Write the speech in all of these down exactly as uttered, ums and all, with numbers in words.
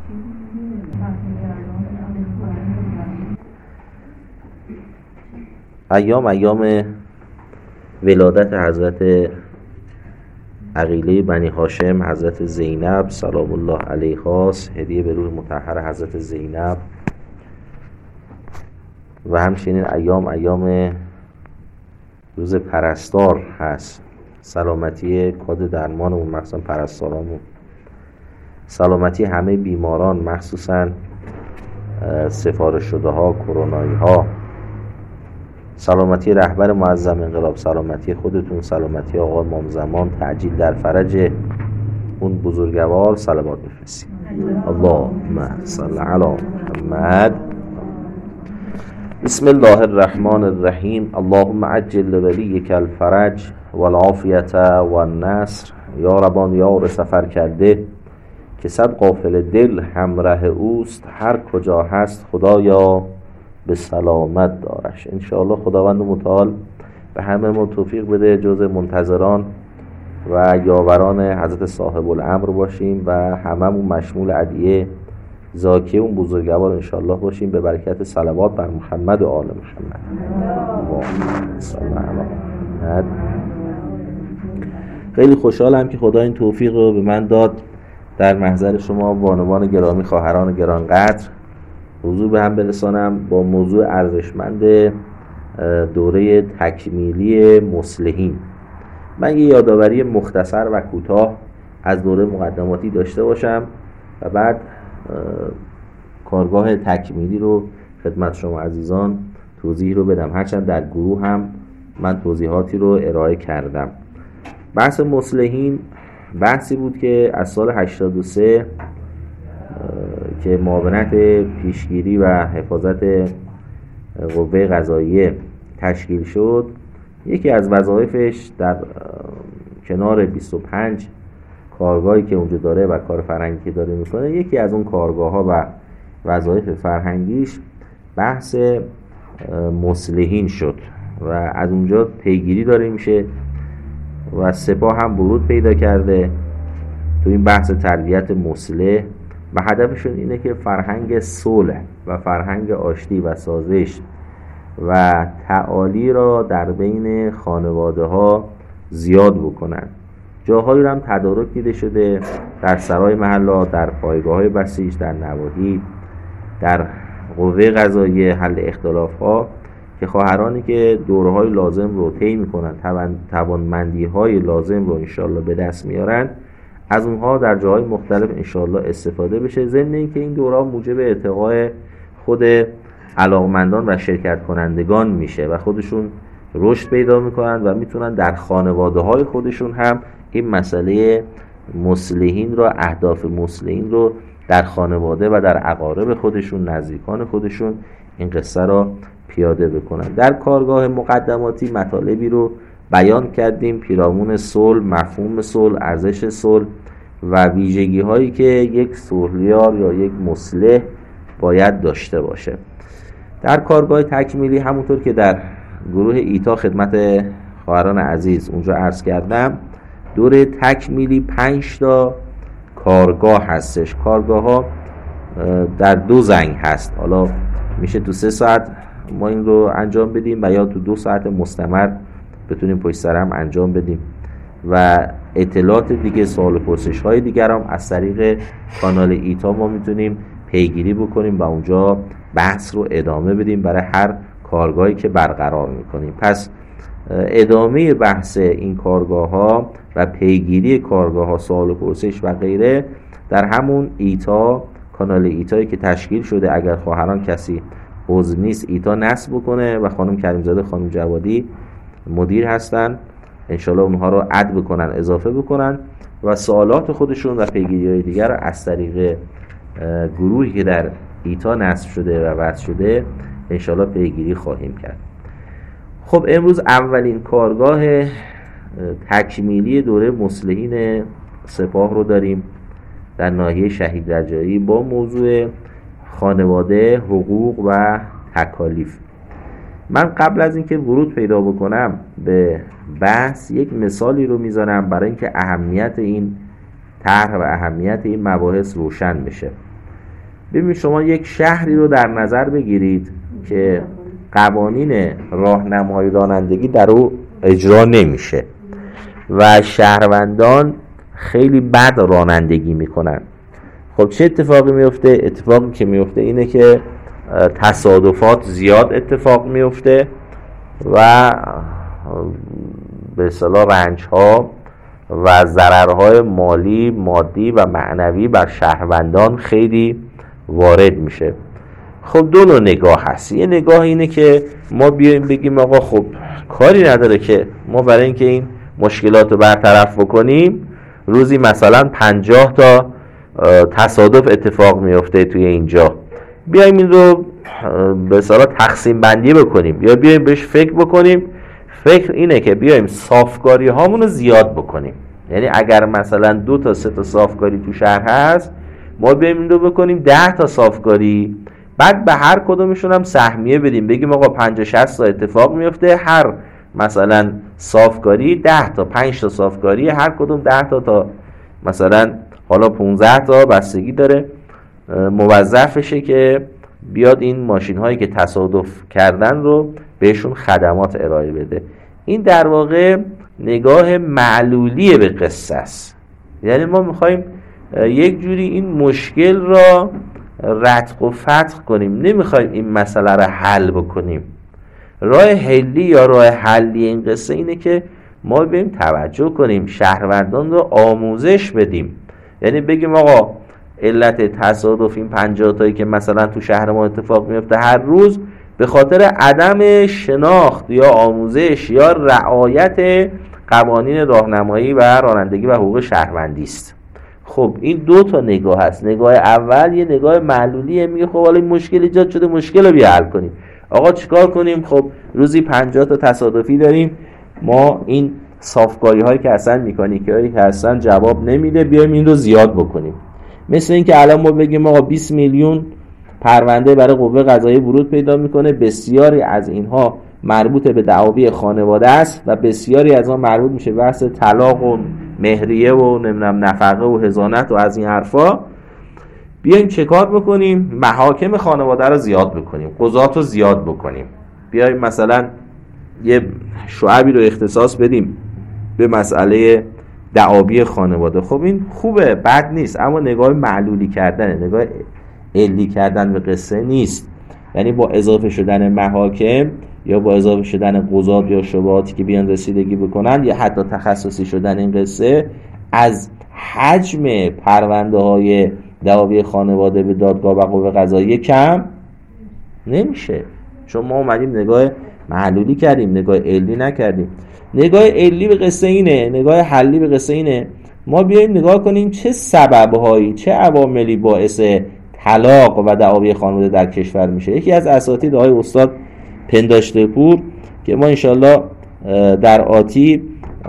ایام ایام ولادت حضرت عقیله بنی هاشم حضرت زینب سلام الله علیها، هدیه به روح مطهر حضرت زینب، و همچنین ایام ایام روز پرستار هست، سلامتی کاد درمانمون مخصوصا پرستارامون، سلامتی همه بیماران مخصوصا سفارش شده ها، کرونایی ها، سلامتی رهبر معظم انقلاب، سلامتی خودتون، سلامتی آقا امام زمان، تعجیل در فرج اون بزرگوار صلوات بفرستید. اللهم صل علی محمد. بسم الله الرحمن الرحیم. اللهم عجل لولیک الفرج والعافیت والنصر. یا ربان یار سفر کرده که صد قافل دل همراه اوست، هر کجا هست خدایا به سلامت دارش. انشاءالله خداوند متعال به همه ما توفیق بده جز منتظران و یاوران حضرت صاحب الامر باشیم و هممون مشمول ادعیه زاکیه اون بزرگوار انشاءالله باشیم به برکت صلوات بر محمد و آل محمد. اللهم صل علی محمد. خیلی خوشحالم که خدا این توفیق رو به من داد در محضر شما بانوان گرامی، خواهران گرانقدر حضور به هم برسانم با موضوع ارزشمند دوره تکمیلی مصلحین. من یه یادآوری مختصر و کوتاه از دوره مقدماتی داشته باشم و بعد کارگاه تکمیلی رو خدمت شما عزیزان توضیح رو بدم، هرچند در گروه هم من توضیحاتی رو ارائه کردم. بحث مصلحین بحثی بود که از سال هشتاد و سه که معاونت پیشگیری و حفاظت قوه قضاییه تشکیل شد. یکی از وظایفش در کنار بیست و پنج کارگاهی که اونجا داره و کار فرهنگی که داره میکنه، یکی از اون کارگاه ها و وظایف فرهنگیش بحث مصلحین شد و از اونجا پیگیری داره میشه و سپاه هم ورود پیدا کرده تو این بحث تربیت مصلح و هدفشون اینه که فرهنگ صلح و فرهنگ آشتی و سازش و تعالی را در بین خانواده ها زیاد بکنن. جاهایی رو هم تدارک دیده شده در سرای محلات، در پایگاه های بسیج، در نواحی، در قوه قضاییه حل اختلاف ها که خواهرانی که دوره های لازم رو طی میکنن، توانمندی های لازم رو انشالله به دست میارن، از اونها در جاهای مختلف انشالله استفاده بشه، ضمن اینکه این دوره موجب ارتقاء خود علاقمندان و شرکت کنندگان میشه و خودشون رشد پیدا میکنن و میتونن در خانواده های خودشون هم این مسئله مصلحین رو، اهداف مصلحین رو در خانواده و در اقارب خودشون، نزدیکان خودشون این قصه را پیاده بکنن. در کارگاه مقدماتی مطالبی رو بیان کردیم پیرامون صلح، مفهوم صلح، ارزش صلح و ویژگی هایی که یک صلحیار یا یک مصلح باید داشته باشه. در کارگاه تکمیلی همونطور که در گروه ایتا خدمت خواهران عزیز اونجا عرض کردم، دوره تکمیلی پنج تا کارگاه هستش. کارگاه ها در دو زنگ هست، حالا میشه تو سه ساعت ما این رو انجام بدیم و یا تو دو ساعت مستمر بتونیم پشت سر هم انجام بدیم و اطلاعات دیگه، سوال و پرسش های دیگر هم از طریق کانال ایتا ما میتونیم پیگیری بکنیم و اونجا بحث رو ادامه بدیم برای هر کارگاهی که برقرار میکنیم. پس ادامه بحث این کارگاه ها و پیگیری کارگاه ها، سوال و پرسش و غیره در همون ایتا، کانال ایتایی که تشکیل شده. اگر خواهران کسی عضو نیست ایتا نصب بکنه و خانم کریمزاده، خانم جوادی مدیر هستن، انشالله اونها رو اد بکنن، اضافه بکنن و سوالات خودشون و پیگیری های دیگر رو از طریق گروهی که در ایتا نصب شده و وضع شده انشالله پیگیری خواهیم کرد. خب امروز اولین کارگاه تکمیلی دوره مصلحین سپاه رو داریم در ناحیه شهید رجایی با موضوع خانواده، حقوق و تکالیف. من قبل از اینکه ورود پیدا بکنم به بحث یک مثالی رو میذارم برای اینکه اهمیت این طرح و اهمیت این مباحث روشن بشه. ببین شما یک شهری رو در نظر بگیرید که قوانین راهنمای رانندگی در او اجرا نمیشه و شهروندان خیلی بد رانندگی میکنن. خب چه اتفاقی میفته؟ اتفاقی که میفته اینه که تصادفات زیاد اتفاق میفته و به اصطلاح رنج‌ها و ضررهای مالی، مادی و معنوی بر شهروندان خیلی وارد میشه. خب دو نوع نگاه هست. یه نگاه اینه که ما بیایم بگیم آقا خب کاری نداره که ما برای اینکه این مشکلات رو برطرف بکنیم روزی مثلا پنجاه تا تصادف اتفاق میفته توی اینجا، بیایم این رو به اصطلاح تقسیم بندی بکنیم یا بیایم بهش فکر بکنیم. فکر اینه که بیایم صافکاری هامون رو زیاد بکنیم. یعنی اگر مثلا دو تا سه تا صافکاری تو شهر هست، ما بیایم این رو بکنیم ده تا صافکاری، بعد به هر کدومشون هم سهمیه بدیم، بگیم آقا پنجاه شصت تا اتفاق میفته، هر مثلا صافکاری ده تا، پنج تا صافکاری هر کدوم ده تا تا مثلا حالا پانزده تا، بستگی داره، موظف بشه که بیاد این ماشین هایی که تصادف کردن رو بهشون خدمات ارائه بده. این در واقع نگاه معلولی به قصه است. یعنی ما میخوایم یک جوری این مشکل را رتق و فتق کنیم، نمیخوایم این مسئله را حل بکنیم. راه حلی یا راه حلی این قصه اینه که ما بیم توجه کنیم، شهروندان رو آموزش بدیم. یعنی بگیم آقا علت تصادف این پنجاه تایی که مثلا تو شهر ما اتفاق میفته هر روز به خاطر عدم شناخت یا آموزش یا رعایت قوانین راهنمایی و رانندگی و حقوق شهروندی است. خب این دو تا نگاه هست. نگاه اول یه نگاه معلولیه، میگه خب حالا این مشکل ایجاد شده، مشکل رو بیا حل کنیم. آقا چیکار کنیم؟ خب روزی پنجاه تا تصادفی داریم، ما این صافکاری هایی که اصلا مکانیکی هایی که اصلا جواب نمیده بیایم این رو زیاد بکنیم. مثل این که الان ما بگیم آقا بیست میلیون پرونده برای قوه قضاییه ورود پیدا میکنه، بسیاری از اینها مربوط به دعاوی خانواده است و بسیاری از آن مربوط میشه به بحث طلاق و مهریه و نمیدونم نفقه و حضانت و از این حرفا. بیایم چه کار بکنیم؟ محاکم خانواده رو زیاد بکنیم، قضات رو زیاد بکنیم. بیایم مثلا یه شعبی رو اختصاص بدیم به مسئله دعاوی خانواده. خب این خوبه، بد نیست، اما نگاه معلولی کردن، نگاه علی کردن به قصه نیست. یعنی با اضافه شدن محاکم یا با اضافه شدن قضات یا شبهاتی که بیان رسیدگی بکنن یا حتی تخصصی شدن این قصه، از حجم پرونده های دعاوی خانواده به دادگاه و قوه قضاییه کم نمیشه. چون ما اومدیم نگاه معلولی کردیم، نگاه علی نکردیم. نگاه علی به قصه اینه، نگاه حلی به قصه اینه ما بیاییم نگاه کنیم چه سببهایی، چه عواملی باعث طلاق و دعاوی خانواده در کشور میشه. یکی از اساتید آقای استاد پنداشته پور که ما انشالله در آتی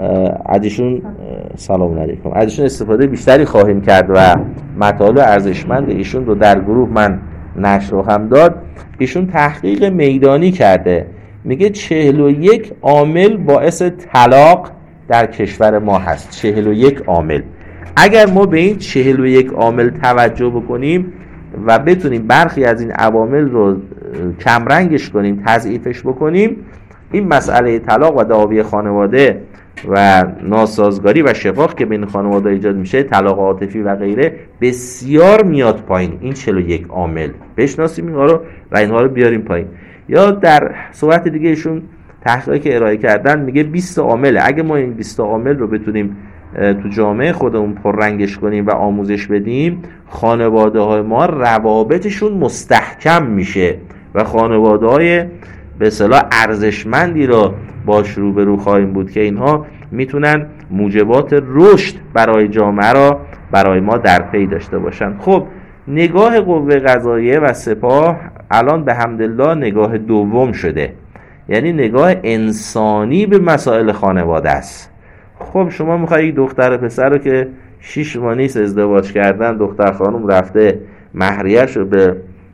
ازشون سلام علیکم ازشون استفاده بیشتری خواهیم کرد و مطالب ارزشمند ایشون رو در گروه من نشر هم داد. ایشون تحقیق میدانی کرده، میگه چهل و یک عامل باعث طلاق در کشور ما هست. چهل و یک عامل. اگر ما به این چهل و یک عامل توجه بکنیم و بتونیم برخی از این عوامل رو کمرنگش کنیم، تضعیفش بکنیم، این مسئله طلاق و دعاوی خانواده و ناسازگاری و شقاق که بین خانواده ایجاد میشه، طلاق عاطفی و غیره، بسیار میاد پایین. این چهل و یک عامل بشناسیم اینها رو و اینها رو بیاریم پایین. یا در صحبت دیگه ایشون تحقیقی که ارائه کردن میگه بیست عامله. اگه ما این بیست عامل رو بتونیم تو جامعه خودمون پررنگش کنیم و آموزش بدیم، خانواده های ما روابطشون مستحکم میشه و خانواده های به اصطلاح ارزشمندی رو باش روبرو خواهیم بود که اینها میتونن موجبات رشد برای جامعه را برای ما در پی داشته باشن. خب نگاه قوه قضاییه و سپاه الان به حمدالله نگاه دوم شده، یعنی نگاه انسانی به مسائل خانواده است. خب شما میخوایی یک دختر پسر رو که شیش ماه نیست ازدواج کردن، دختر خانم رفته مهریه‌اش رو به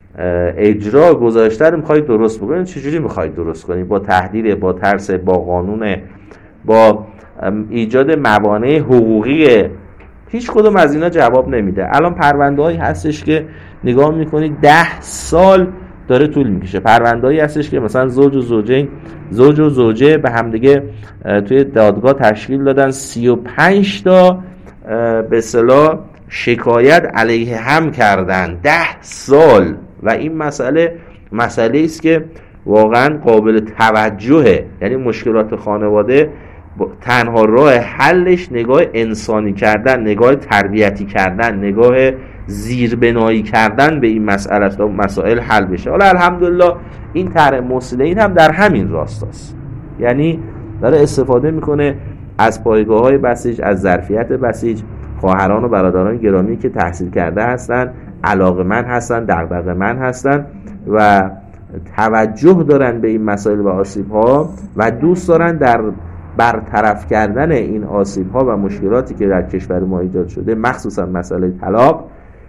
اجرا گذاشته رو میخوایی درست بکنید. چجوری میخوایی درست کنید؟ با تهدید، با ترس، با قانون، با ایجاد موانع حقوقی هیچ کدوم از اینا جواب نمیده. الان پرونده هایی هستش که نگاه میکنید ده سال داره طول میکشه. پرونده هایی هستش که مثلا زوج و زوجه زوج و زوجه به همدیگه توی دادگاه تشکیل دادن، سی و پنج تا به اصطلاح شکایت علیه هم کردن، ده سال. و این مسئله مسئله است که واقعا قابل توجهه. یعنی مشکلات خانواده تنها راه حلش نگاه انسانی کردن، نگاه تربیتی کردن، نگاه زیربنایی کردن به این مسئله تا مسائل حل بشه. حالا الحمدلله این طرح مصلحین هم در همین راستاست. یعنی داره استفاده میکنه از پایگاه‌های بسیج، از ظرفیت بسیج. خواهران و برادران گرامی که تحصیل کرده هستن، علاقه‌مند هستن، دغدغه‌مند هستن و توجه دارن به این مسائل و آسیب‌ها و دوست دارن در برطرف کردن این آسیب‌ها و مشکلاتی که در کشور ما ایجاد شده، مخصوصا مسئله طلاق،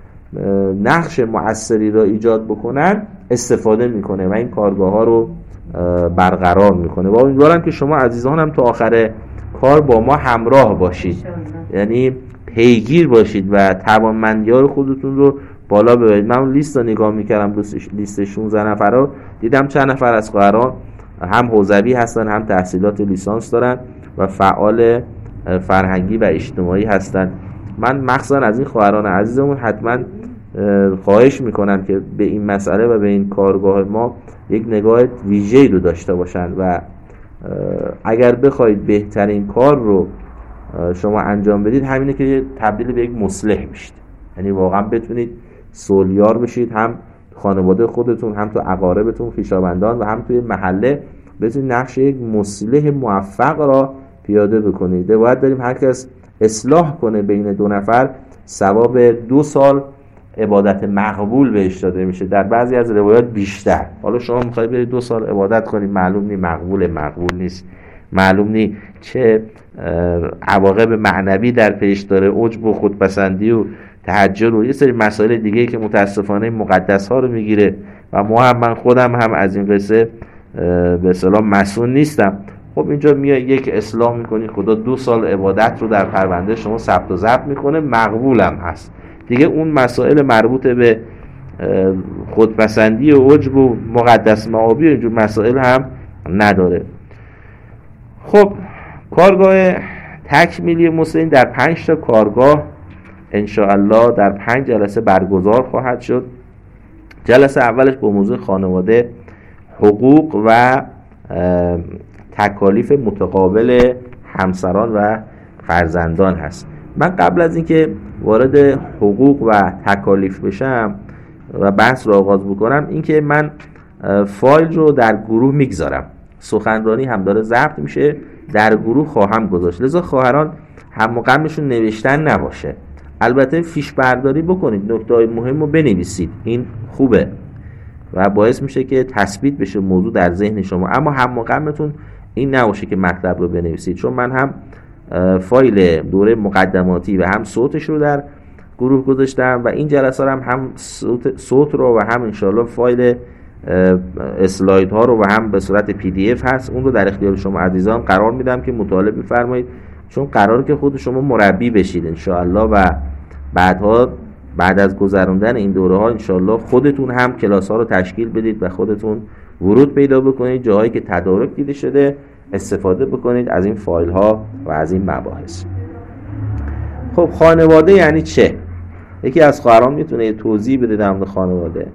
نقش مؤثری را ایجاد بکنن، استفاده میکنه و این کارگاه‌ها رو برقرار میکنه. و امیدوارم که شما عزیزان هم تا آخر کار با ما همراه باشید، یعنی پیگیر باشید و توانمندی‌ها رو خودتون رو بالا ببرید. من اون لیست رو نگاه میکردم، لیست شانزده نفر رو دیدم، چند نفر از خواهران هم حوزوی هستن، هم تحصیلات لیسانس دارن و فعال فرهنگی و اجتماعی هستن. من مخصوصا از این خواهران عزیزمون حتما خواهش میکنم که به این مسئله و به این کارگاه ما یک نگاه ویژه‌ای رو داشته باشن و اگر بخواید بهترین کار رو شما انجام بدید، همینه که تبدیل به یک مصلح میشید. یعنی واقعا بتونید سولیار بشید، هم خانواده خودتون، هم تو اقاربتون، خویشاوندان و هم توی محله بتونید نقش یک مصلح موفق را پیاده بکنید. باید داریم هر کس اصلاح کنه بین دو نفر، ثواب دو سال عبادت مقبول بهش داده میشه، در بعضی از روایات بیشتر. حالا شما میخواید برید دو سال عبادت کنید، معلوم نی مقبول مقبول نیست، معلوم نی چه عواقب معنوی در پیش داره، عجب و خودپسندی و تحجر و یه سری مسائل دیگه که متاسفانه مقدس ها رو میگیره و ما هم، من خودم هم از این قصه به اصطلاح مسئول نیستم. خب اینجا میای یک اصلاح میکنی، خدا دو سال عبادت رو در پرونده شما ثبت و ضبط میکنه، مقبولم هست دیگه. اون مسائل مربوط به خودپسندی و عجب و مقدس معابی و اینجور مسائل هم نداره. خب کارگاه تکمیلی مسلمین در پنج تا کارگاه انشاءالله در پنج جلسه برگزار خواهد شد. جلسه اولش با موضوع خانواده، حقوق و تکالیف متقابل همسران و فرزندان هست. من قبل از اینکه وارد حقوق و تکالیف بشم و بحث رو آغاز بکنم، اینکه من فایل رو در گروه میگذارم، سخنرانی هم داره ضبط میشه، در گروه خواهم گذاشت، لذا خواهران هم غمشون نوشتن نباشه. البته فیش برداری بکنید، نکته‌های مهم رو بنویسید، این خوبه و باعث میشه که تثبیت بشه موضوع در ذهن شما، اما هم غمتون این نباشه که مطلب رو بنویسید، چون من هم فایل دوره مقدماتی و هم صوتش رو در گروه گذاشتم و این جلسه هم هم صوت, صوت رو و هم انشالله فایل اسلاید ها رو و هم به صورت پی دی اف هست، اون رو در اختیار شما عزیزان قرار میدم که مطالعه بفرمایید، چون قراره که خود شما مربی بشید انشاءالله و بعدها بعد از گذراندن این دوره ها انشاءالله خودتون هم کلاس ها رو تشکیل بدید و خودتون ورود پیدا بکنید، جاهایی که تدارک دیده شده استفاده بکنید از این فایل ها و از این مباحث. خب خانواده یعنی چه؟ یکی از خواهران میتونه توضیح بده در مورد خانواده؟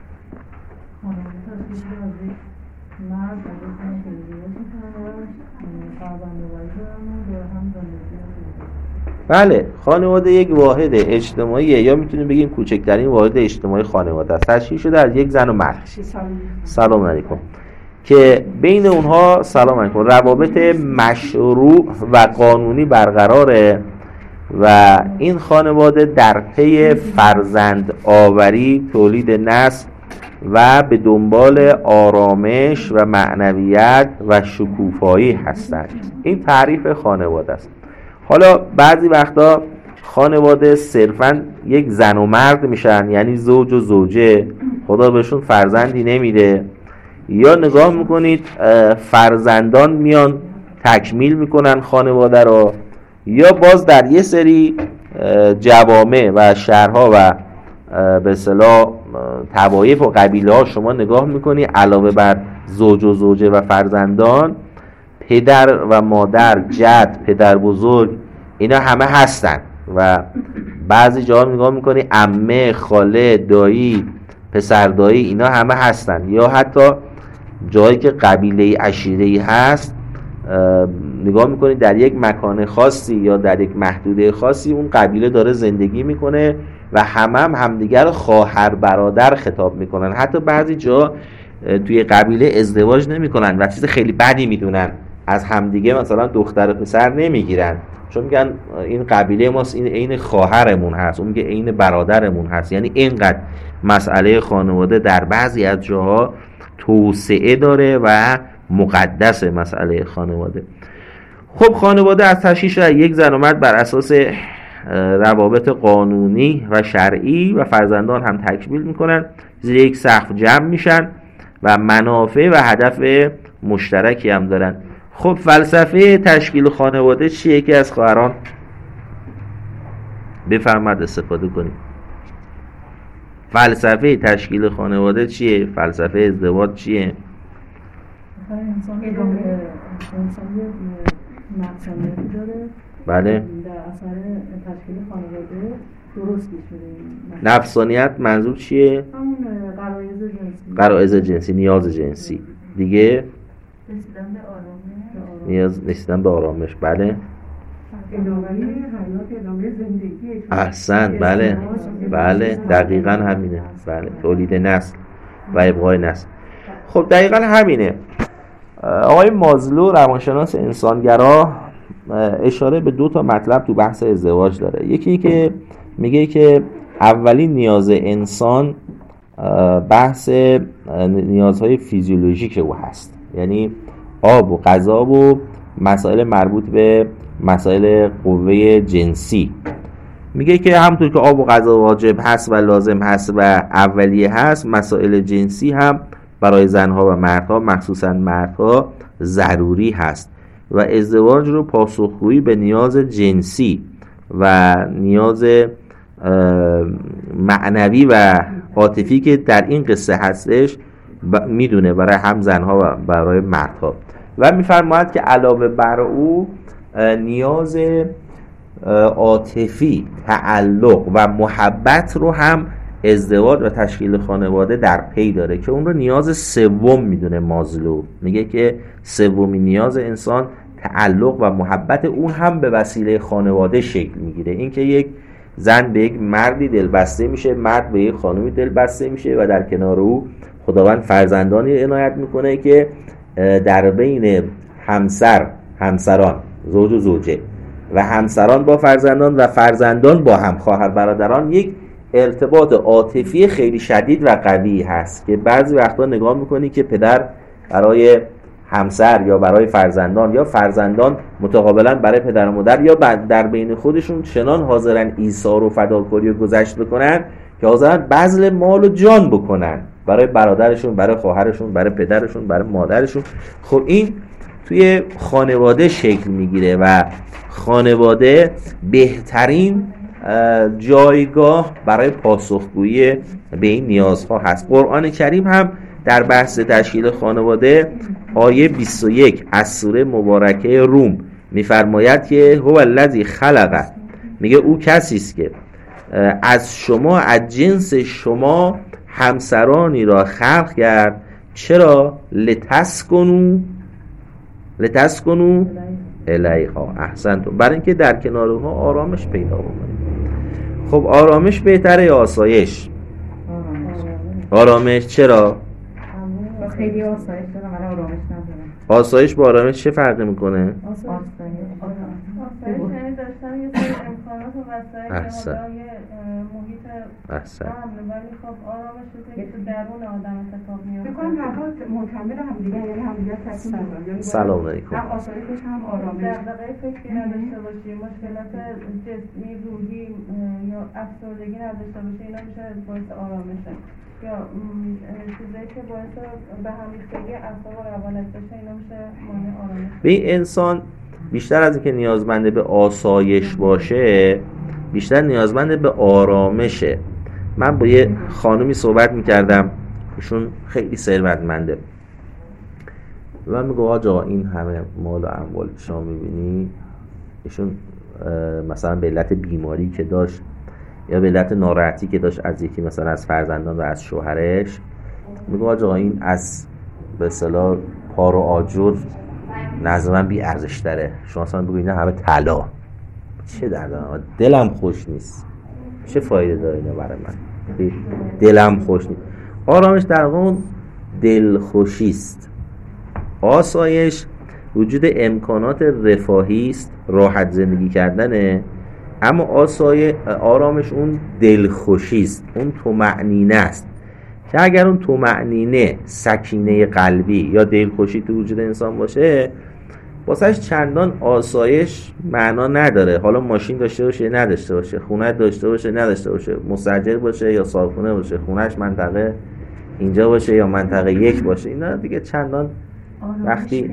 بله، خانواده یک واحد اجتماعیه، یا میتونیم بگیم کوچکترین واحد اجتماعی خانواده است. تشکیل شده از یک زن و مرد. سلام علیکم. که بین اونها سلام علیکم روابط مشروع و قانونی برقراره و این خانواده در پی فرزند آوری، تولید نسل و به دنبال آرامش و معنویت و شکوفایی هستند. این تعریف خانواده است. حالا بعضی وقتا خانواده صرفاً یک زن و مرد میشن، یعنی زوج و زوجه، خدا بهشون فرزندی نمیده، یا نگاه میکنید فرزندان میان تکمیل میکنن خانواده رو، یا باز در یه سری جوامع و شهرها و به اصطلاح طوایف و قبیله ها شما نگاه میکنی، علاوه بر زوج و زوجه و فرزندان، پدر و مادر، جد، پدر بزرگ، اینا همه هستن. و بعضی جاها نگاه میکنی عمه، خاله، دایی، پسر دایی، اینا همه هستن. یا حتی جایی که قبیله عشیره‌ای هست، نگاه میکنی در یک مکان خاصی یا در یک محدوده خاصی اون قبیله داره زندگی میکنه و همه هم همدیگر خواهر برادر خطاب میکنن. حتی بعضی جا توی قبیله ازدواج نمیکنن و چیز خیلی بدی میدونن، از همدیگه مثلا دختر و پسر نمیگیرن، چون میگن این قبیله ماست، این عین خواهرمون هست، اون میگه عین برادرمون هست. یعنی اینقدر مسئله خانواده در بعضی از جاها توسعه داره و مقدس مسئله خانواده. خب خانواده از تشکیل یک زن و مرد بر اساس روابط قانونی و شرعی و فرزندان هم تکمیل میکنن، زیر یک سقف جمع میشن و منافع و هدف مشترکی هم دارن. خب فلسفه تشکیل خانواده چیه؟ یکی از خواهران بفرماد استفاده کنیم. فلسفه تشکیل خانواده چیه؟ فلسفه ازدواج چیه؟ انسان یه نفسانیتی داره، بله، در اثر تشکیل خانواده درست میشه. نفسانیت منظور چیه؟ همون غرایز جنسی، غرایز جنسی، نیاز جنسی دیگه، رسیدن به آرامش، نیاز رسیدن به آرامش. بله، ادامه حیات، ادامه زندگی. احسن، بله بله دقیقاً همینه. بله، تولید نسل و ابقای نسل. خب دقیقاً همینه. آقای مازلو روانشناس انسانگرا اشاره به دو تا مطلب تو بحث ازدواج داره. یکی که میگه که اولین نیاز انسان بحث نیازهای فیزیولوژیک او هست، یعنی آب و غذا و مسائل مربوط به مسائل قوه جنسی. میگه که همونطور که آب و غذا واجب هست و لازم هست و اولیه هست، مسائل جنسی هم برای زنها و مردها، مخصوصا مردها، ضروری هست و ازدواج رو پاسخگویی به نیاز جنسی و نیاز معنوی و عاطفی که در این قصه هستش میدونه برای هم زنها و برای مردها. و میفرماید که علاوه بر او نیاز عاطفی، تعلق و محبت رو هم ازدواج و تشکیل خانواده در پی داره که اون رو نیاز سوم میدونه مازلو. میگه که سومین نیاز انسان تعلق و محبت، اون هم به وسیله خانواده شکل میگیره. این که یک زن به یک مردی دلبسته میشه، مرد به یک خانومی دلبسته میشه و در کنار او خداوند فرزندانی عنایت میکنه که در بین همسر، همسران، زوج و زوجه و همسران با فرزندان و فرزندان با هم خواهر برادران یک ارتباط عاطفی خیلی شدید و قوی هست که بعضی وقتا نگاه میکنی که پدر برای همسر یا برای فرزندان یا فرزندان متقابلا برای پدر و مادر یا در بین خودشون چنان حاضرن ایثار و فداکاری و گذشت بکنن که حاضرن بذل مال و جان بکنن برای برادرشون، برای خواهرشون، برای پدرشون، برای مادرشون. خب این توی خانواده شکل میگیره و خانواده بهترین جایگاه برای پاسخگویی به این نیازها هست. قرآن کریم هم در بحث تشکیل خانواده آیه بیست و یک از سوره مبارکه روم میفرماید که هو الذی خلق، میگه او کسی است که از شما، از جنس شما همسرانی را خلق کرد. چرا؟ لتسکنو لتسکنو الیها. احسنتم. برای اینکه در کنار اونها آرامش پیدا بکنید. خب آرامش بهتره یا آسایش؟ آرامش. چرا؟ خیلی آسایش دارم ولی آرامش ندارم. آسایش با آرامش چه فرقی میکنه؟ آسایش یعنی داشتن یه سری امکانات و وسایل که حالا یه محیط امن، ولی خب آرامش رو که تو درون آدم اتفاق میفته. فکر کنم هر مکمل هم دیگه، یعنی هم دیگه تکمیل. سلام علیکم. هم آسایش هم آرامش. دغدغه فکری نداشته باشی، مشکلات جسمی، روحی یا افسردگی نداشته باشی، اینا میشه باعث آرامشه. یا چیزایی که باعث به هم ریختگی اعصاب و روانت بشه، اینا میشه مانع آرامش. به این انسان بیشتر از اینکه نیازمنده به آسایش باشه، بیشتر نیازمند به آرامشه. من با یه خانومی صحبت میکردم، ایشون خیلی ثروتمنده و من میگم آقا این همه مال و اموال شما میبینی، ایشون مثلا به علت بیماری که داشت یا به علت ناراحتی که داشت از یکی مثلا از فرزندان و از شوهرش، میگم آقا این از به اصطلاح پار و آجر نظر من بی ارزش تره. شما اصلا بگو اینا همه طلا، چه دردم، دلم خوش نیست، چه فایده داره اینا برای من، دلم خوش نیست. آرامش در واقع دلخوشی است. آسایش وجود امکانات رفاهی است، راحت زندگی کردنه، اما آسایش آرامش اون دلخوشی است، اون طمأنینه است که اگر اون طمأنینه، سکینه قلبی یا دلخوشی تو وجود انسان باشه، واسهش چندان آسایش معنا نداره. حالا ماشین داشته باشه نداشته باشه، خونه داشته باشه نداشته باشه، مستاجر باشه یا صاحبخونه باشه، خونهش منطقه اینجا باشه یا منطقه یک باشه، اینا دیگه چندان وقتی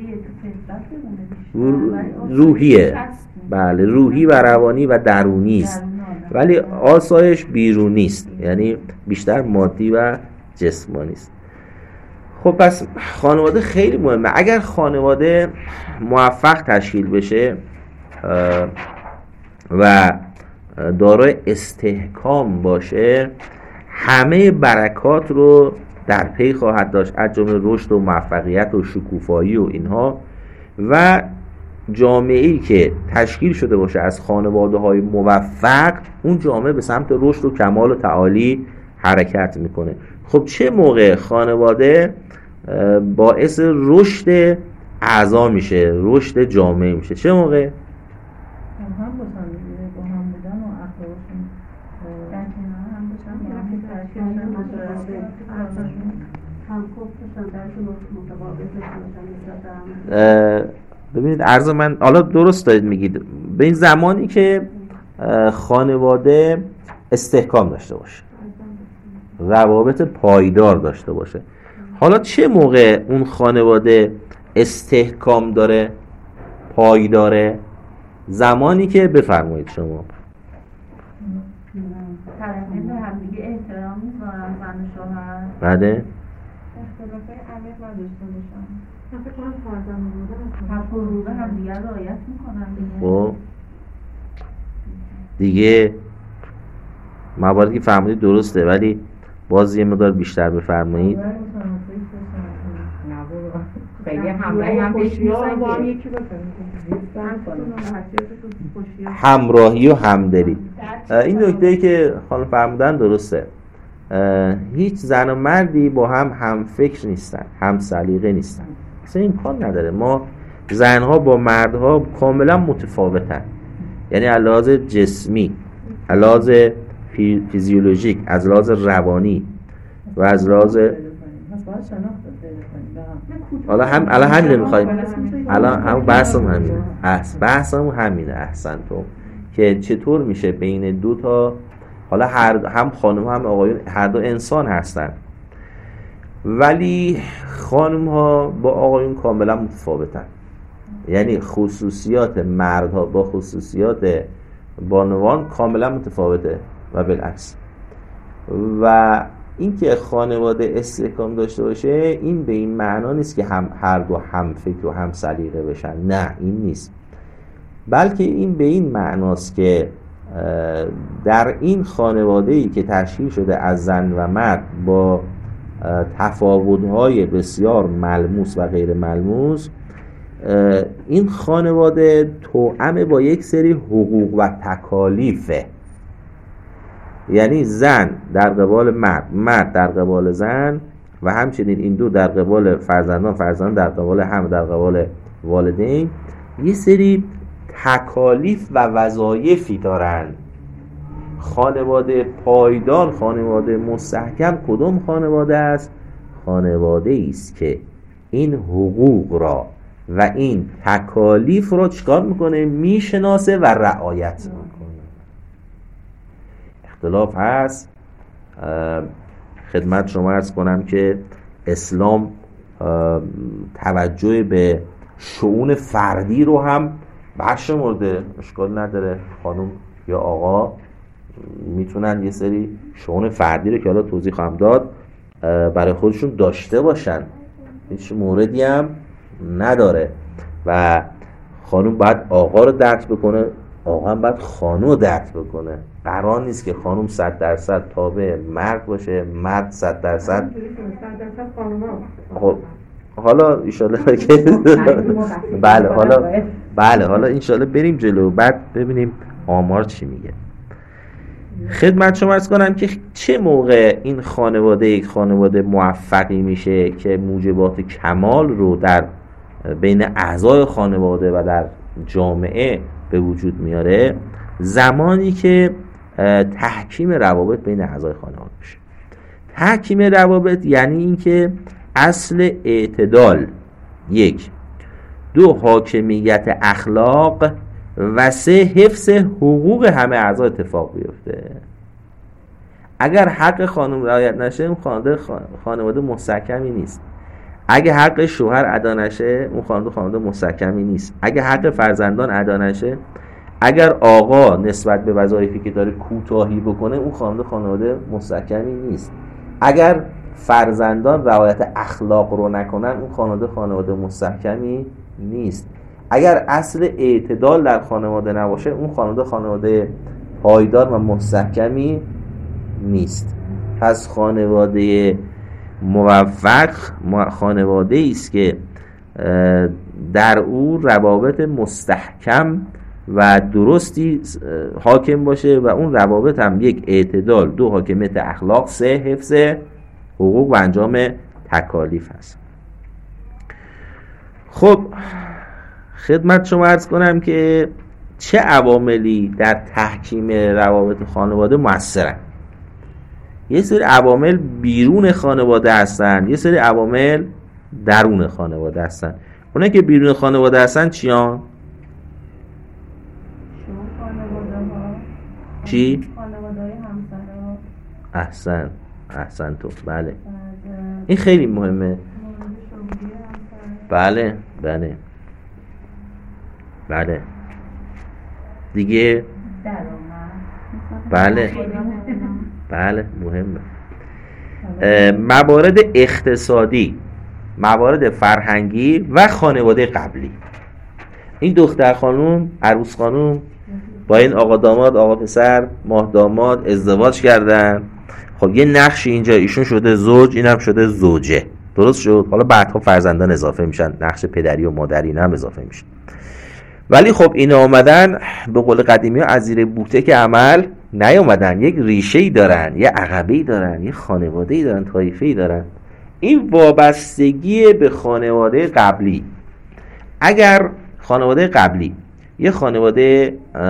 روحیه، بله روحی و روانی و درونی است، ولی آسایش بیرونی است، یعنی بیشتر مادی و جسمانی است. خب پس خانواده خیلی مهمه. اگر خانواده موفق تشکیل بشه و دارای استحکام باشه، همه برکات رو در پی خواهد داشت، از جمله رشد و موفقیت و شکوفایی و اینها. و جامعه‌ای که تشکیل شده باشه از خانواده‌های موفق، اون جامعه به سمت رشد و کمال و تعالی حرکت میکنه. خب چه موقع خانواده باعث رشد اعضا میشه، رشد جامعه میشه؟ چه موقع؟ هم باشن دیگه، با هم بودن و اخلاقشون در کنار هم باشن، با هم تشکیل هم خوب باشن، درشون متقابل باشن. ببینید عرض من، حالا درست دارید میگید، به این زمانی که خانواده استحکام داشته باشه، روابط پایدار داشته باشه. حالا چه موقع اون خانواده استحکام داره، پایداره؟ زمانی که بفرمایید شما طرفین به همدیگه احترام میذارن، زن و شوهر، بله اختلافای عمیق نداشته باشن، فکر کنم فرزند بودن حقوق همدیگه رعایت میکنن دیگه. خب دیگه مواردی که فرمودید درسته، ولی باز یه مقدار بیشتر بفرمایید. خیلی همراهی هم بهش میسن، همراهی و همدلی. این نکته‌ای که خانم فرمودن درسته. هیچ زن و مردی با هم هم فکر نیستن، هم سلیقه نیستن، اصلا امکان نداره. ما زنها با مردها کاملا متفاوتن، یعنی از لحاظ جسمی، از لحاظ فیزیولوژیک، از لحاظ روانی و از لحاظ حالا هم الان همینه می‌خوایم، الان هم بحثم همینه، بحثم همینه. احسنتم که چطور میشه بین دو تا، حالا هر هم خانم هم آقایون، هر دو انسان هستن، ولی خانم ها با آقایون کاملا متفاوتن، یعنی خصوصیات مردها با خصوصیات بانوان کاملا متفاوته و بالعکس. و اینکه خانواده استحکام داشته باشه، این به این معنا نیست که هم هر دو هم فکر و هم سلیقه بشن، نه این نیست، بلکه این به این معناست که در این خانواده‌ای که تشکیل شده از زن و مرد با تفاوت‌های بسیار ملموس و غیر ملموس، این خانواده توأم با یک سری حقوق و تکالیفه، یعنی زن در قبال مرد، مرد در قبال زن، و همچنین این دو در قبال فرزندان، فرزندان در قبال هم، در قبال والدین، یه سری تکالیف و وظایفی دارن. خانواده پایدار، خانواده مستحکم کدوم خانواده است؟ خانواده است که این حقوق را و این تکالیف را چیکار میکنه؟ میشناسه و رعایت میکنه. اختلاف هست. خدمت شما عرض کنم که اسلام توجه به شؤون فردی رو هم برشمرده، اشکال نداره خانم یا آقا میتونن یه سری شؤون فردی رو که حالا توضیح خواهم داد برای خودشون داشته باشن، هیچ موردی هم نداره و خانوم باید آقا رو درک بکنه، آقا هم باید خانوم رو درک بکنه. قرار نیست که خانوم صد درصد تابع مرد باشه، مرد صد درصد خب حالا ایشالله که بله حالا بله حالا انشالله بریم جلو بعد ببینیم آمار چی میگه. خدمت شما عرض کنم که چه موقع این خانواده یک خانواده موفقی میشه که موجبات کمال رو در بین اعضای خانواده و در جامعه به وجود میاره؟ زمانی که تحکیم روابط بین اعضای خانواده بشه. تحکیم روابط یعنی این که اصل اعتدال، یک، دو، حاکمیت اخلاق و سه، حفظ حقوق همه اعضا اتفاق بیفته. اگر حق خانم رعایت نشه اون خانواده خانواده مستحکمی نیست. اگه حق شوهر ادا نشه اون خانواده خانواده مستحکمی نیست. اگه حق فرزندان ادا نشه، اگر آقا نسبت به وظایفی که داره کوتاهی بکنه اون خانواده خانواده مستحکمی نیست. اگر فرزندان رعایت اخلاق رو نکنن اون خانواده خانواده مستحکمی نیست. اگر اصل اعتدال در خانواده نباشه اون خانواده خانواده پایدار و مستحکمی نیست. پس خانواده موفق خانواده است که در او روابط مستحکم و درستی حاکم باشه و اون روابط هم یک، اعتدال، دو، حاکمیت اخلاق، سه، حفظ حقوق و انجام تکالیف هست. خب خدمت شما عرض کنم که چه عواملی در تحکیم روابط خانواده مؤثرن. یه سری عوامل بیرون خانواده هستن، یه سری عوامل درون خانواده هستن. اونایی که بیرون خانواده هستن چیان؟ چی؟ خانواده های همسر. احسن احسن تو بله این خیلی مهمه. بله بله بله دیگه بله بله مهمه. موارد اقتصادی، موارد فرهنگی و خانواده قبلی. این دختر خانوم، عروس خانوم با این آقا داماد، آقا پسر، ماه داماد ازدواج کردن. خب یه نقشی اینجا، ایشون شده زوج، اینم شده زوجه، درست شد. حالا بعدها فرزندان اضافه میشن، نقش پدری و مادری هم اضافه میشن. ولی خب اینا آمدن به قول قدیمی ها از زیر بوته که عمل نیامدن، یک ریشه‌ای دارن، یه عقبه‌ای دارن، یه خانواده‌ای دارن، طایفه‌ای دارن. این وابستگی به خانواده قبلی، اگر خانواده قبلی یه خانواده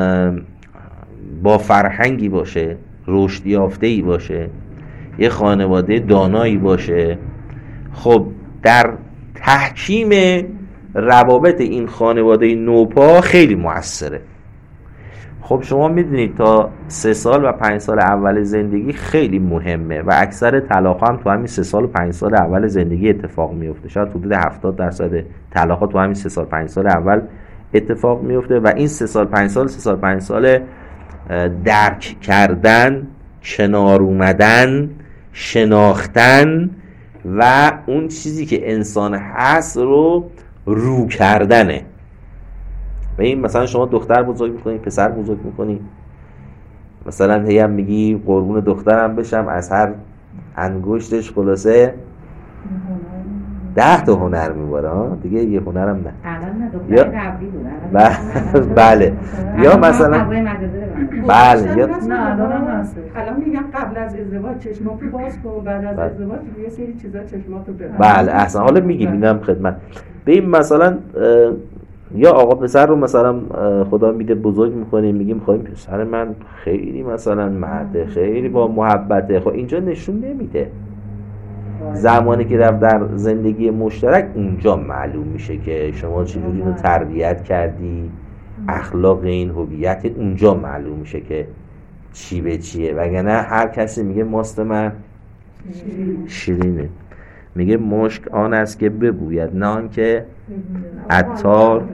با فرهنگی باشه، رشد یافته‌ای باشه، یه خانواده دانایی باشه، خب در تحکیم روابط این خانواده نوپا خیلی موثره. خب شما میدونید تا سه سال و پنج سال اول زندگی خیلی مهمه و اکثر طلاق هم تو همین سه سال و پنج سال اول زندگی اتفاق میفته. شاید حدود هفتاد درصد طلاقات تو همین سه سال پنج سال اول اتفاق میفته و این سه سال پنج سال سه سال پنج سال درک کردن، کنار اومدن، شناختن و اون چیزی که انسان هست رو رو کردنه. و این مثلا شما دختر بزرگ میکنی، پسر بزرگ میکنی، مثلا هی هم میگی قربون دخترم بشم، از هر انگشتش خلاصه ده تا هنر میباره دیگه، یه هنرم نه. الان نه دختر قبلی بود. بله یا مثلا بله یا نه الان میگم قبل از ازدواج چشماتو باز کن، بعد از ازدواج یه سری چیزا چشماتو ببند. بله اصلا حالا میگیم اینم خدمت. ببین مثلا یا آقا پسر رو مثلا خدا میده بزرگ میکنیم، میگیم خواهیم پسر من خیلی مثلا مرده، خیلی با محبته. خب اینجا نشون نمیده. زمانی که رفت در زندگی مشترک اونجا معلوم میشه که شما چجوری اینو تربیت کردی، اخلاق این هویت اونجا معلوم میشه که چی به چیه. وگرنه هر کسی میگه ماست من شیرینه، میگه مشک آن است که ببوید، نه آن که عطار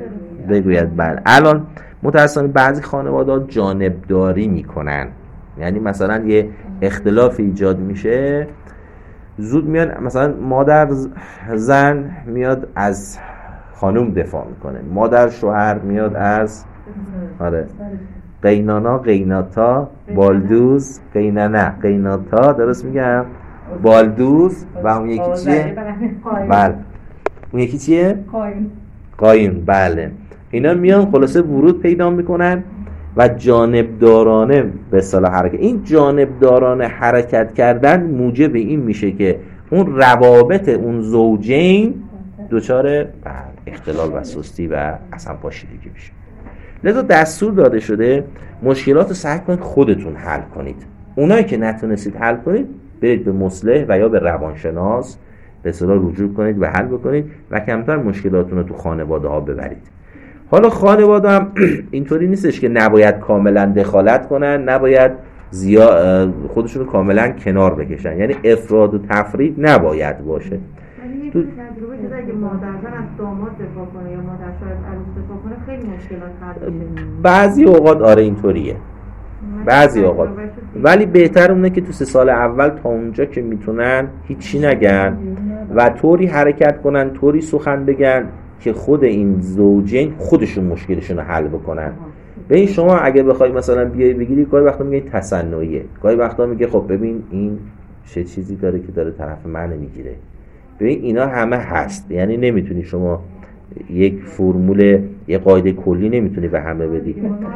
بگوید. بله الان متأسفانه بعضی خانواده‌ها جانبداری میکنن، یعنی مثلا یه اختلاف ایجاد میشه زود میاد مثلا مادر زن میاد از خانوم دفاع میکنه، مادر شوهر میاد از آره قینانا قیناتا بالدوز قیننه قیناتا، درست میگم؟ بالدوز و اون یکی چیه؟ بله اون یکی چیه؟ قایم قایم. بله اینا میان خلاصه ورود پیدا میکنن و جانبدارانه به اصطلاح حرکت. این جانبدارانه حرکت کردن موجب این میشه که اون روابط اون زوجین دچار اختلال و سستی و اصلا پاشیدگی میشه. لذا دستور داده شده مشکلات رو سعی کنید خودتون حل کنید. اونایی که نتونستید حل کنید برید به مصلح و یا به روانشناس به اصطلاح رجوع کنید و حل بکنید و کمتر مشکلاتون رو تو خانواده ها ببرید. حالا خانواده هم اینطوری نیستش که نباید کاملا دخالت کنن، نباید زیاد خودشون رو کاملا کنار بکشن، یعنی افراد و تفرید نباید باشه. یعنی یک تجربه شده اگه مادر زن از داماد دفاع کنه یا مادر شاید عروس دفاع کنه خیلی مشکلات حل میشه. بعضی اوقات آره اینطوریه، بعضی اوقات، ولی بهتر اونه که تو سه سال اول تا اونجا که میتونن هیچی نگن و طوری حرکت کنن، طوری سخن بگن که خود این زوجین خودشون مشکلشون رو حل بکنن. ببین شما اگه بخوای مثلا بیای بگیری گاهی وقتا میگه تصنعیه، گاهی وقتا میگه خب ببین این چه چیزی داره که داره طرف من میگیره. ببین اینا همه هست، یعنی نمیتونی شما یک فرمول یه قاعده کلی نمیتونی به همه بدی.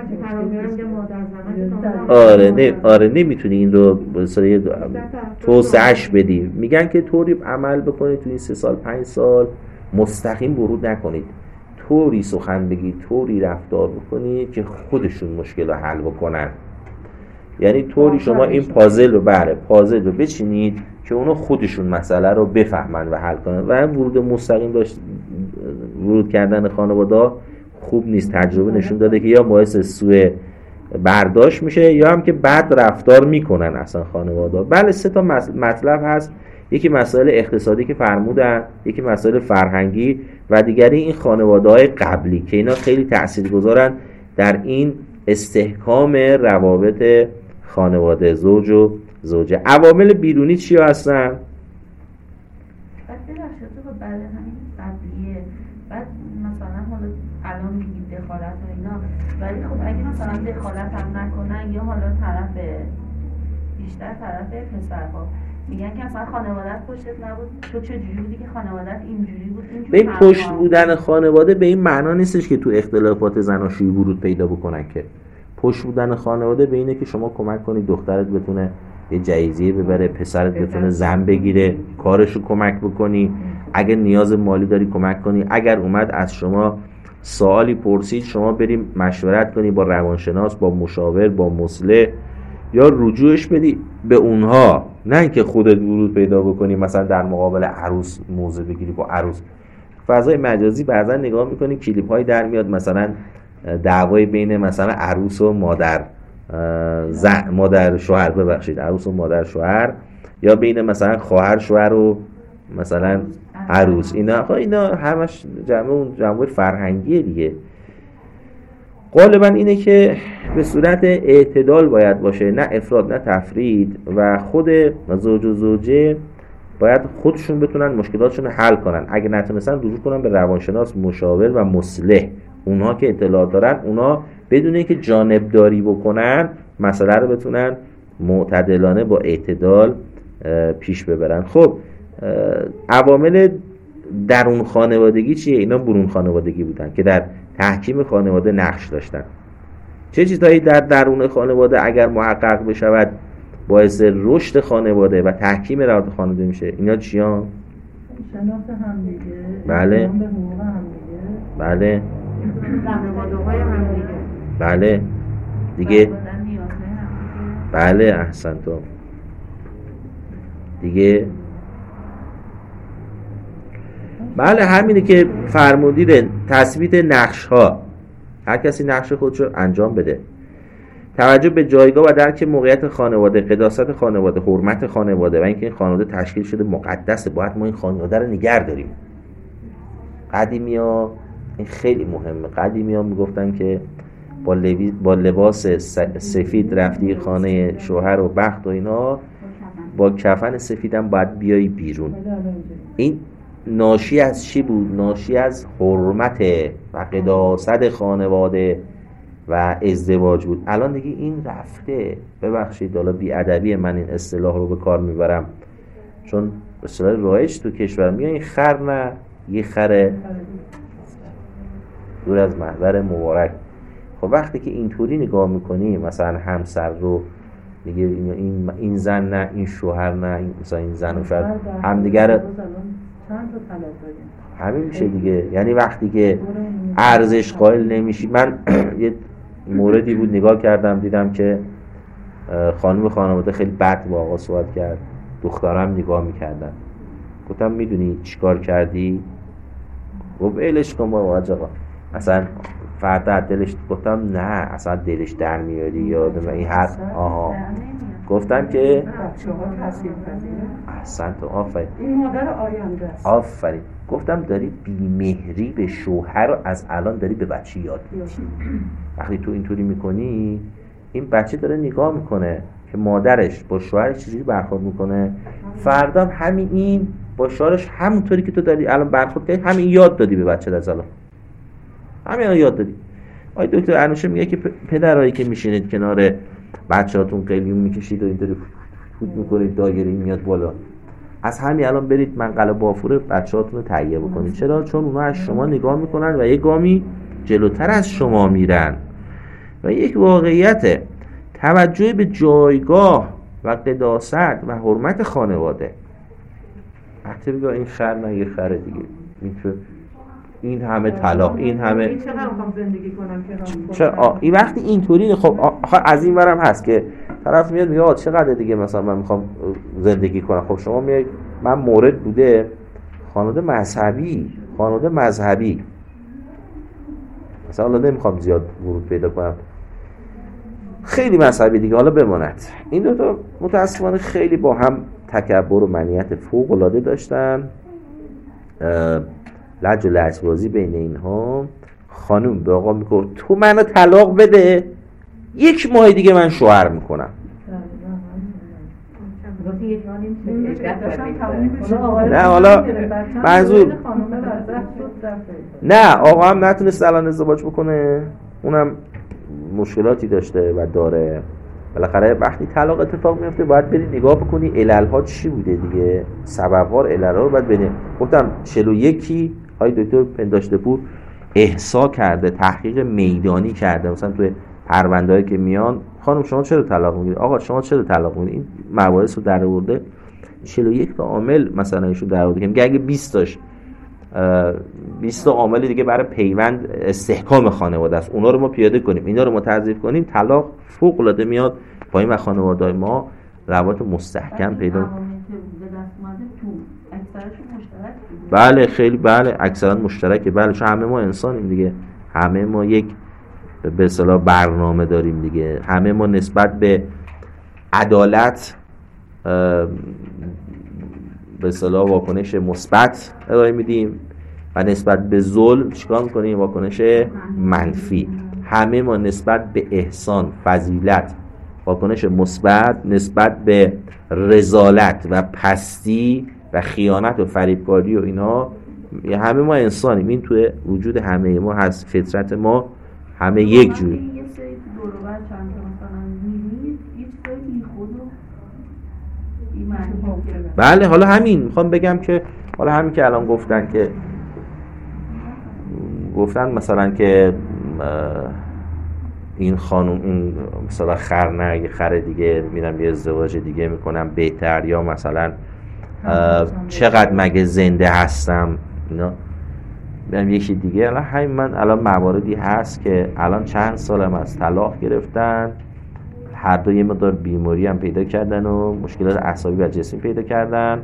آره نه آره نمیتونی این رو به توسعه‌اش بدی. میگن که طوری عمل بکنید تو این سه سال پنج سال مستقیم ورود نکنید، طوری سخن بگید، طوری رفتار بکنید که خودشون مشکل رو حل بکنن. یعنی طوری شما این پازل رو بره پازل رو بچینید که اونا خودشون مسئله رو بفهمن و حل کنن. و ورود مستقیم داشت ورود کردن خانواده خوب نیست. تجربه نشون داده که یا باعث سوء برداشت میشه یا هم که بد رفتار میکنن اصلا خانواده. بله سه تا مطلب هست، یکی مسائل اقتصادی که فرمودن، یکی مسائل فرهنگی و دیگری این خانواده‌های قبلی که اینا خیلی تاثیرگذارن در این استحکام روابط خانواده زوج و زوجه. عوامل بیرونی چی هستن؟ بعد ببخشید تو بعد همین قبلیه، بعد مثلا حالا الان میگید دخالت و اینا، ولی خب اگه مثلا دخالت هم نکنن یا حالا طرف بیشتر طرف پسرها میگن که اصلا خانوادت پشتت نبود، تو چه جوری بودی که خانوادت اینجوری بود اینجوری. به این پشت بودن خانواده به این معنا نیستش که تو اختلافات زناشویی ورود پیدا بکنن، که پشت بودن خانواده به اینه که شما کمک کنید دخترت بتونه یه جایزه ببره، پسرت بتونه زن بگیره، کارشو کمک بکنی، اگر نیاز مالی داری کمک کنی، اگر اومد از شما سوالی پرسید شما بریم مشورت کنی با روانشناس، با مشاور، با مصلح، یا رجوعش بدی به اونها، نه اینکه خودت ورود پیدا بکنی مثلا در مقابل عروس موضع بگیری با عروس. فضای مجازی بعضا نگاه میکنی کلیپ های در میاد مثلا دعوای بین مثلا عروس و مادر زن مادر شوهر ببخشید عروس و مادر شوهر، یا بین مثلا خواهر شوهر و مثلا عروس. اینا خب اینا همش جمع اون جنبه فرهنگیه دیگه. غالبا اینه که به صورت اعتدال باید باشه، نه افراط نه تفرید، و خود زوج و زوجه باید خودشون بتونن مشکلاتشون رو حل کنن. اگه نتونستن رجوع کنن به روانشناس، مشاور و مصلح، اونها که اطلاعات دارن، اونا بدون اینکه جانبداری بکنن مسئله رو بتونن معتدلانه با اعتدال پیش ببرن. خب عوامل درون خانوادگی چیه؟ اینا برون خانوادگی بودن که در تحکیم خانواده نقش داشتن. چه چیزهایی در درون خانواده اگر محقق بشود باعث رشد خانواده و تحکیم روابط خانواده میشه؟ اینا چیان؟ شناخت همدیگه، بله، احترام به حقوق همدیگه، بله، خانواده‌های همدیگه، بله دیگه، بله احسنتم دیگه، بله همینه که فرمودید. تثبیت نقش ها، هر کسی نقش خودش رو انجام بده. توجه به جایگاه و درک موقعیت خانواده، قداست خانواده، حرمت خانواده و اینکه این خانواده تشکیل شده مقدسه، باید ما این خانواده رو نگه داریم. قدیمی ها این خیلی مهمه. قدیمی‌ها میگفتن که با, لبی... با لباس سفید رفتی خانه شوهر و بخت و اینا، با کفن سفیدم باید بیای بیرون. این ناشی از چی بود؟ ناشی از حرمت و قداست خانواده و ازدواج بود. الان دیگه این رفته. ببخشید حالا بی‌ادبی من این اصطلاح رو به کار میبرم چون اصطلاح رایج تو کشور میگن این خر نه یه خره دور از محضر مبارک. خب وقتی که اینطوری نگاه میکنی مثلا همسر رو میگه این این زن نه این شوهر نه این مثلا این زن و شوهر همدیگه رو همین میشه دیگه. یعنی وقتی که ارزش قائل نمیشی. من یه موردی بود نگاه کردم دیدم که خانم خانواده خیلی بد با آقا صحبت کرد، دخترم نگاه میکردن. گفتم میدونی چیکار کردی؟ گفت ایلش کن با آقا اصلا فردا دلش. گفتم نه اصلا دلش در میاری یا این حرف. آها گفتم که احسن تو آفرین این مادر آینده است. آفرین. گفتم داری بیمهری به شوهر رو از الان داری به بچه یاد میدی. وقتی تو اینطوری میکنی این بچه داره نگاه میکنه که مادرش با شوهرش چجوری برخورد میکنه، فردا همین این با شوهرش همونطوری که تو داری الان برخورد کردی همین یاد دادی به بچه از الان. همین یاد دادی. آقای دکتر انوشه میگه که پدرایی که میشینید کنار بچه‌هاتون قلیون میکشید و اینطوری فوت میکنید دایره میاد بالا، از همین الان برید منقل بافور بچه‌هاتون رو تهیه بکنید. چرا؟ چون اونا از شما نگاه میکنن و یک گامی جلوتر از شما میرن. و یک واقعیت توجه به جایگاه و قداست و حرمت خانواده. وقتی بگه این خر نه یه خره دیگه، این همه طلاق، این همه این چقدر میخوام زندگی کنم که چرا این وقتی اینطوری. خب آخه از این ورم هست که طرف میاد میگه چقدر دیگه مثلا من میخوام زندگی کنم. خب شما میگید من مورد بوده خانواده مذهبی، خانواده مذهبی مثلا الان نمیخوام زیاد ورود پیدا کنم، خیلی مذهبی دیگه حالا بماند. این دو تا متاسفانه خیلی با هم تکبر و منیت فوق العاده داشتن، لج و لجبازی بین اینها. خانوم به آقا میگه تو منو طلاق بده یک ماه دیگه من شوهر میکنم. نه حالا منظور نه آقا هم نتونست الان ازدواج بکنه، اونم مشکلاتی داشته و داره. بالاخره وقتی طلاق اتفاق میفته باید بری نگاه بکنی علل‌ها چی بوده دیگه، سبب‌ها علل‌ها رو باید ببینی. گفتم چهل و یک های دکتر پنداشته‌پور احصا کرده، تحقیق میدانی کرده، مثلا توی پرونده‌ای که میان خانم شما چرا طلاق میگیرید، آقا شما چرا طلاق میگیرید، این مباحث رو در آورده. چهل و یک تا عامل مثلا ایشون در آورده که میگه اگه بیست تاش بیست تا عامل دیگه برای پیوند استحکام خانواده است، اونا رو ما پیاده کنیم، اینا رو ما تضعیف کنیم، طلاق فوق العاده میاد پایین و خانواده‌های ما روابط مستحکم پیدا. بله خیلی بله اکثرا مشترکه. بله چون همه ما انسانیم دیگه، همه ما یک به اصطلاح برنامه داریم دیگه، همه ما نسبت به عدالت به اصطلاح واکنش مثبت ارائه میدیم و نسبت به ظلم چیکار میکنیم؟ واکنش منفی. همه ما نسبت به احسان، فضیلت واکنش مثبت، نسبت به رذالت و پستی و خیانت و فریبکاری و اینا همه ما انسانیم. این توی وجود همه ما هست، فطرت ما همه یک جوری. یه سری دور و بر چند تا مثلا می‌بینید هیچ سری بیخود و بی‌معنی. بله حالا همین میخوام بگم که حالا همین که الان گفتن که گفتن مثلا که این خانم این مثلا خر نه یه خر دیگه میرم یه ازدواج دیگه میکنم بهتر، یا مثلا چقدر مگه زنده هستم اینا میرم یکی دیگه. الان همین من الان مواردی هست که الان چند سالم از طلاق گرفتن، هر دو یه مقدار بیماری هم پیدا کردن و مشکلات عصبی و جسمی پیدا کردن.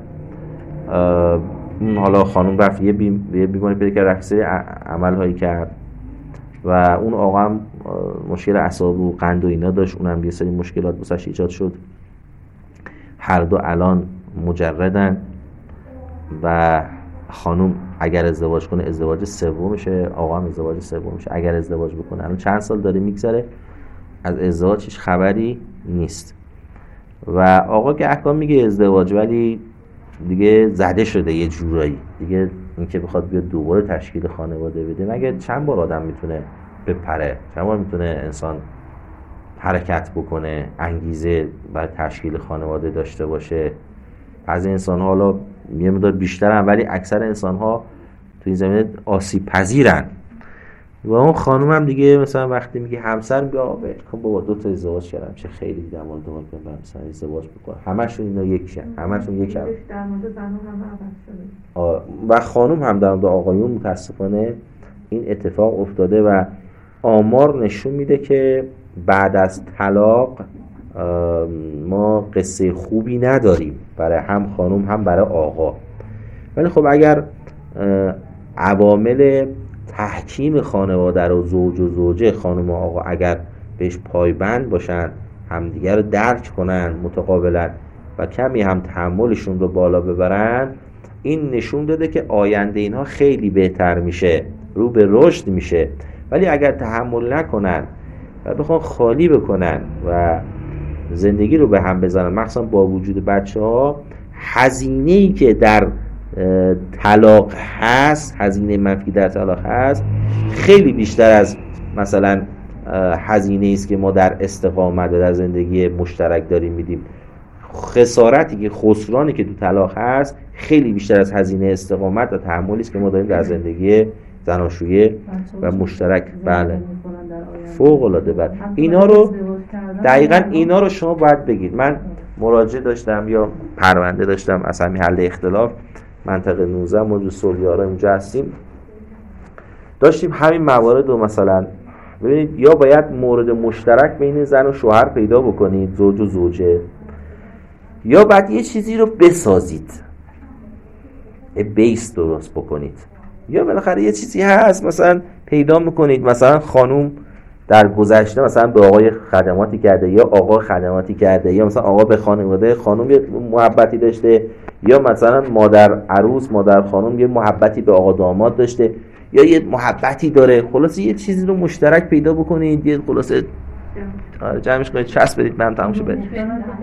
حالا خانم رفت یه, بیم، یه بیماری پیدا کرد، رفت سری عمل هایی کرد و اون آقا هم مشکل اعصاب و قند و اینا داشت، اونم یه سری مشکلات واسش ایجاد شد. هر دو الان مجردن و خانم اگر ازدواج کنه ازدواج سومشه، آقا هم ازدواج سومشه اگر ازدواج بکنه. الان چند سال داره میگذره از ازدواج هیچ خبری نیست و آقا که احکام میگه ازدواج، ولی دیگه زده شده یه جورایی دیگه. اینکه بخواد بیاد دوباره تشکیل خانواده بده، مگه چند بار آدم میتونه بپره؟ چند بار میتونه انسان حرکت بکنه، انگیزه برای تشکیل خانواده داشته باشه؟ بعضی انسان ها حالا یه مقدار بیشترن، ولی اکثر انسان ها تو این زمینه آسیب پذیرن. و اون خانوم هم دیگه مثلا وقتی میگه همسر میگه آقا خب بابا دو تا ازدواج کردم، چه خیلی دیدم مال دو تا مثلا ازدواج بکنم، همشون اینا یکیشن، همشون یکم. در مورد زنان هم عوض شده و خانوم هم در مورد آقایون متاسفانه این اتفاق افتاده و آمار نشون میده که بعد از طلاق ما قصه خوبی نداریم برای هم خانوم هم برای آقا. ولی خب اگر عوامل تحکیم خانواده رو زوج و زوجه، خانم و آقا، اگر بهش پایبند باشن، همدیگر رو درک کنن متقابلا و کمی هم تحملشون رو بالا ببرن، این نشون داده که آینده اینها خیلی بهتر میشه، رو به رشد میشه. ولی اگر تحمل نکنن و بخوان خالی بکنن و زندگی رو به هم بزنن، مخصوصا با وجود بچه ها، هزینه‌ای که در طلاق هست، هزینه منفی در طلاق هست، خیلی بیشتر از مثلا هزینه‌ای است که ما در استقامت و در زندگی مشترک داریم میدیم. خسارتی که خسرانی که تو طلاق هست خیلی بیشتر از هزینه استقامت و تحملی است که ما داریم در زندگی زناشویی و مشترک. بله، فوق العاده بد. اینا رو دقیقاً اینا رو شما باید بگید. من مراجعه داشتم یا پرونده داشتم از همین حل اختلاف منطقه نوزده موضوع سولیارا اونجا هستیم، داشتیم همین موارد رو مثلا ببینید، یا باید مورد مشترک بین زن و شوهر پیدا بکنید، زوج و زوجه، یا بعد یه چیزی رو بسازید، بیس درست بکنید، یا بالاخره یه چیزی هست مثلا پیدا میکنید، مثلا خانوم در گذشته مثلا به آقای خدماتی کرده یا آقا خدماتی کرده، یا مثلا آقا به خانواده خانوم یه محبتی داشته، یا مثلا مادر عروس مادر خانوم یه محبتی به آقا داماد داشته، یا یه محبتی داره. خلاصه یه چیزی رو مشترک پیدا بکنید، یه خلاصه جمعش کنید، چسب بدید، من تمام شه برید.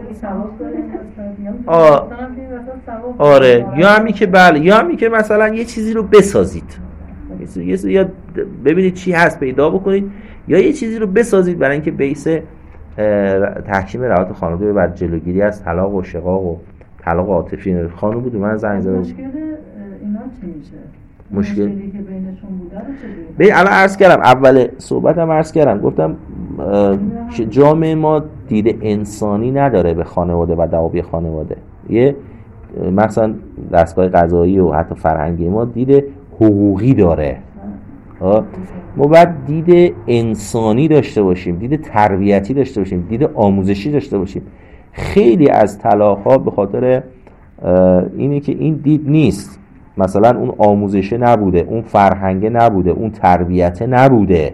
آره، یا همین که بله، یا همین که مثلا یه چیزی رو بسازید، یا ببینید چی هست پیدا بکنید، یا یه چیزی رو بسازید برای اینکه بیس تحکیم روابط خانواده و جلوگیری از طلاق و شقاق و طلاق عاطفی. خانم بود من زنگ زدم. مشکل اینا چی میشه؟ مشکلی که بینشون بوده رو چه ببین الان عرض کردم، اول صحبتم عرض کردم، گفتم جامعه ما دید انسانی نداره به خانواده و دعاوی خانواده. یه مثلا دستگاه قضایی و حتی فرهنگی ما دید حقوقی داره. ما باید دید انسانی داشته باشیم، دید تربیتی داشته باشیم، دید آموزشی داشته باشیم. خیلی از طلاق‌ها به خاطر اینه که این دید نیست، مثلا اون آموزشه نبوده، اون فرهنگه نبوده، اون تربیته نبوده.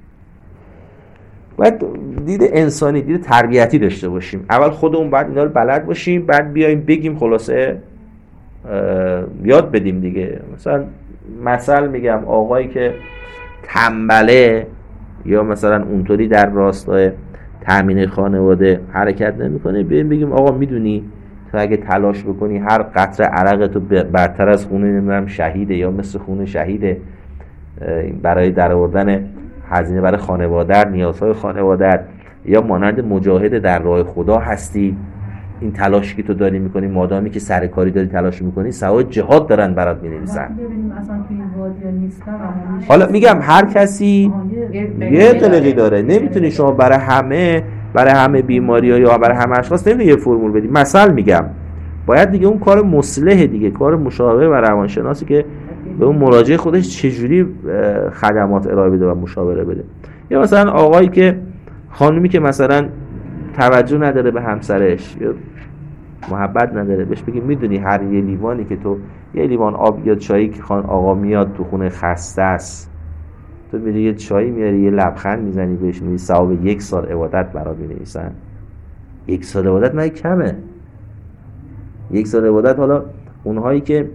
باید دید انسانی، دید تربیتی داشته باشیم. اول خودمون باید اینا رو بلد باشیم، بعد بیایم بگیم، خلاصه یاد بدیم دیگه. مثلا مثلا میگم آقایی که تنبله یا مثلا اونطوری در راستای تامین خانواده حرکت نمیکنه، بیایم بگیم آقا میدونی تو اگه تلاش بکنی هر قطره عرق تو برتر از خون نمیدونم شهیده، یا مثل خون شهیده برای درآوردن هزینه برای خانواده، نیازهای خانواده، یا مانند مجاهد در راه خدا هستی. این تلاشی که تو داری میکنی، مادامی که سرکاری داری تلاش میکنی، ثواب جهاد دارن برات مینویسن. ببینیم اصلا تو این وادی نیستن. حالا میگم هر کسی یه طریقی داره، نمیتونی شما برای همه برای همه بیماری‌ها یا برای همه اشخاص نمیتونی یه فرمول بدی. مثلا میگم باید دیگه اون کار مصلح دیگه، کار مشاوره و روانشناسی که به اون مراجع خودش چجوری خدمات ارائه بده و مشاوره بده. یا مثلا آقایی که خانومی که مثلا توجه نداره به همسرش یا محبت نداره، بهش بگی میدونی هر یه لیوانی که تو یه لیوان آب یا چایی که خان آقا میاد تو خونه خسته است، تو میری یه چایی میاری یه لبخند میزنی بهش، میگی ثواب یک سال عبادت برات مینویسن. یک سال عبادت مگه کمه؟ یک سال عبادت، حالا اونهایی که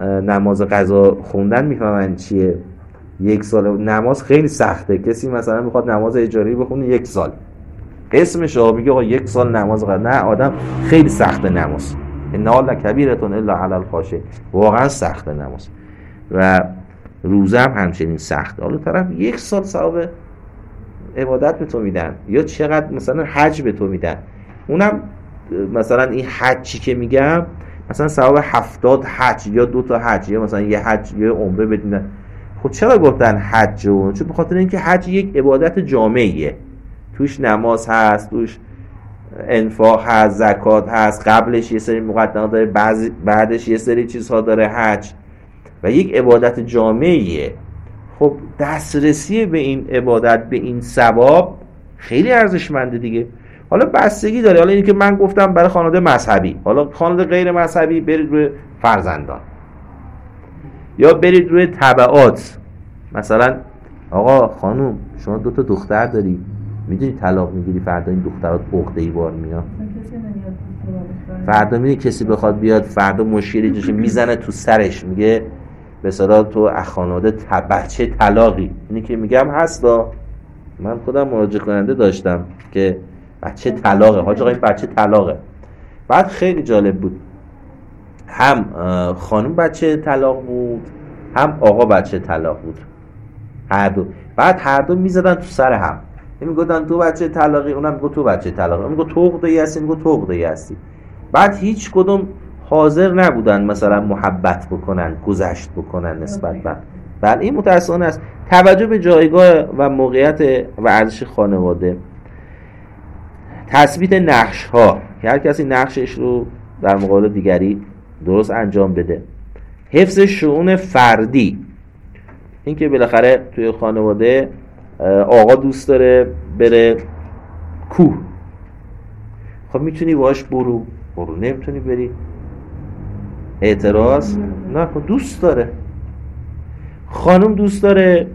نماز قضا خوندن میفهمن چیه. یک سال نماز خیلی سخته. کسی مثلا میخواد نماز اجاری بخونه یک سال اسمش ها میگه آقا یک سال نماز قضا. نه، آدم خیلی سخته نماز. انها لکبیرتون الا علی الخاشعین. واقعا سخته نماز و روزه هم همچنین سخته. حالا طرف یک سال ثواب عبادت به تو میدن، یا چقدر مثلا حج به تو میدن. اونم مثلا این حجی که میگم مثلا ثواب هفتاد حج یا دو تا حج یا مثلا یه حج یا عمره بدن. خب چرا گفتن حج؟ چون به خاطر اینکه حج یک عبادت جامعیه، توش نماز هست، توش انفاق هست، زکات هست، قبلش یه سری مقدمات داره، بعضی بعدش یه سری چیزها داره حج و یک عبادت جامعیه. خب دسترسی به این عبادت، به این ثواب خیلی ارزشمنده دیگه. حالا بستگی داره. حالا اینی که من گفتم برای خانواده مذهبی، حالا خانواده غیر مذهبی برید روی فرزندان یا برید روی تبعات. مثلا آقا خانوم شما دو تا دختر داری، میدونی طلاق میگیری، فردا این دخترات عقده‌ای بار میاد، فردا میدونی کسی بخواد بیاد فردا مشکلی جوشه میزنه تو سرش، میگه به صدا تو خانواده بچه طلاقی. اینی که میگم هستا، من خودم مراجعه کننده داشتم که بچه طلاقه، حاج آقا این بچه طلاقه. بعد خیلی جالب بود، هم خانم بچه طلاق بود هم آقا بچه طلاق بود، هر دو. بعد هر دو میزدن تو سر هم، این میگفتن تو بچه طلاقی، اونم میگه تو بچه طلاقی، اون میگه تو عقده‌ای هستی، میگه تو عقده‌ای هستی. بعد هیچ کدوم حاضر نبودن مثلا محبت بکنن، گذشت بکنن نسبت به. بله این متأسفانه است. توجه به جایگاه و موقعیت و ارزش خانواده، تثبیت نقش ها که هر کسی نقشش رو در مقابل دیگری درست انجام بده، حفظ شؤون فردی، این که بالاخره توی خانواده آقا دوست داره بره کوه، خب میتونی باش برو برو، نمیتونی بری اعتراض نکن، دوست داره. خانم دوست داره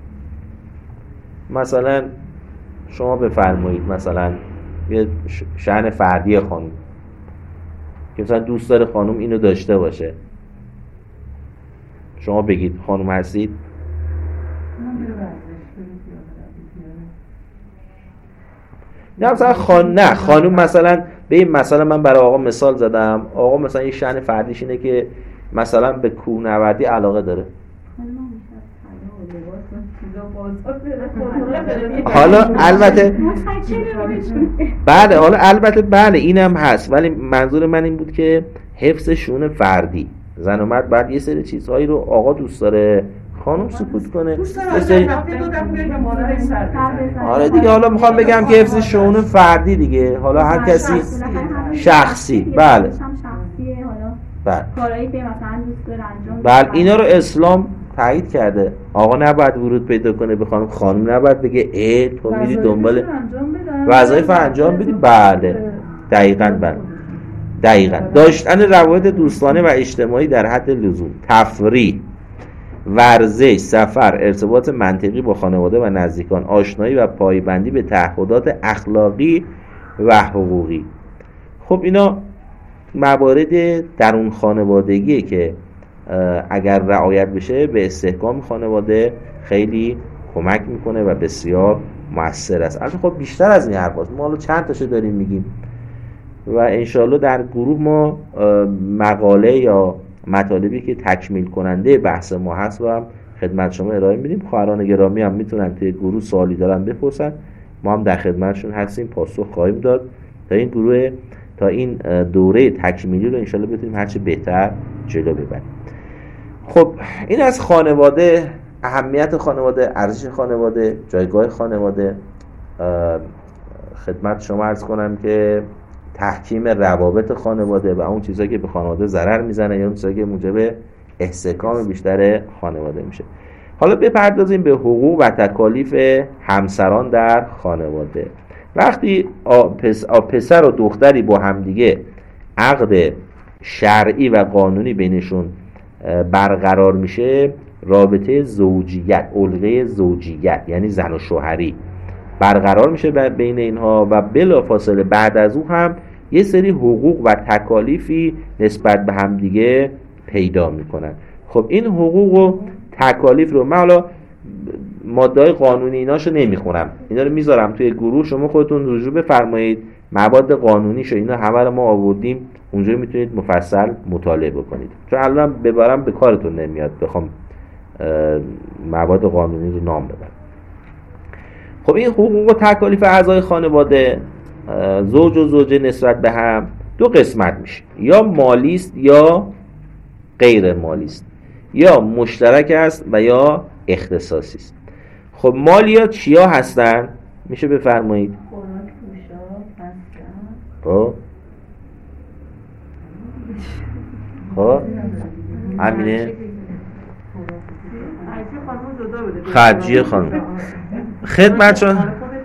مثلا شما بفرمایید مثلا یه شأن فردی خانم که مثلا دوست داره خانم اینو داشته باشه، شما بگید خانم هستید نه مثلا خان... نه خانم مثلا به این مثلا من برای آقا مثال زدم، آقا مثلا یه شأن فردیش اینه که مثلا به کوهنوردی علاقه داره. حالا البته بله حالا البته بله اینم هست، ولی منظور من این بود که حفظ شؤون فردی، زن و مرد بعد یه سری چیزهایی رو آقا دوست داره خانم سکوت کنه. سری... آره دیگه، حالا میخوام بگم که حفظ شؤون فردی دیگه، حالا هر کسی شخصی. بله بله کارهایی که مثلا دوست داره انجام بله اینا رو اسلام تایید کرده. آقا نباید ورود پیدا کنه به خانم، خانم نباید بگه ای تو میری دنبال وظایف انجام بدی. بله دقیقاً بله دقیقاً داشتن روابط دوستانه و اجتماعی در حد لزوم، تفریح، ورزش، سفر، ارتباط منطقی با خانواده و نزدیکان، آشنایی و پایبندی به تعهدات اخلاقی و حقوقی. خب اینا موارد درون خانوادگیه که اگر رعایت بشه به استحکام خانواده خیلی کمک میکنه و بسیار مؤثر است. البته خب بیشتر از این حرف هست، ما حالا چند تاشو داریم میگیم و انشالله در گروه ما مقاله یا مطالبی که تکمیل کننده بحث ما هست و هم خدمت شما ارائه میدیم. خواهران گرامی هم میتونن توی گروه سوالی دارن بپرسن، ما هم در خدمتشون هستیم، پاسخ خواهیم داد تا این گروه تا این دوره تکمیلی رو انشالله بتونیم هرچه بهتر جلو ببریم. خب این از خانواده، اهمیت خانواده، ارزش خانواده، جایگاه خانواده. خدمت شما عرض کنم که تحکیم روابط خانواده و اون چیزایی که به خانواده ضرر میزنه یا اون چیزایی که موجب استحکام بیشتر خانواده میشه. حالا بپردازیم به حقوق و تکالیف همسران در خانواده. وقتی پسر و دختری با همدیگه عقد شرعی و قانونی بینشون برقرار میشه، رابطه زوجیت، علقه زوجیت یعنی زن و شوهری برقرار میشه بین اینها و بلافاصله بعد از اون هم یه سری حقوق و تکالیفی نسبت به همدیگه پیدا میکنن. خب این حقوق و تکالیف رو من حالا ماده‌های قانونی ایناشو نمیخونم، اینا رو میذارم توی گروه، شما خودتون رجوع بفرمایید مواد قانونیشو اینا همه رو ما آوردیم اونجا، میتونید مفصل مطالعه بکنید، چون الان ببرم به کارتون نمیاد بخوام مواد قانونی رو نام ببرم. خب این حقوق و تکالیف اعضای خانواده زوج و زوجه نسبت به هم دو قسمت میشه، یا مالی است یا غیر مالی است، یا مشترک است و یا اختصاصی است. خب مالیات چیا هستن؟ میشه بفرمایید؟ خوراک، پوشاک، مسکن. خب خب همینه. خرجی خانم خدمت شما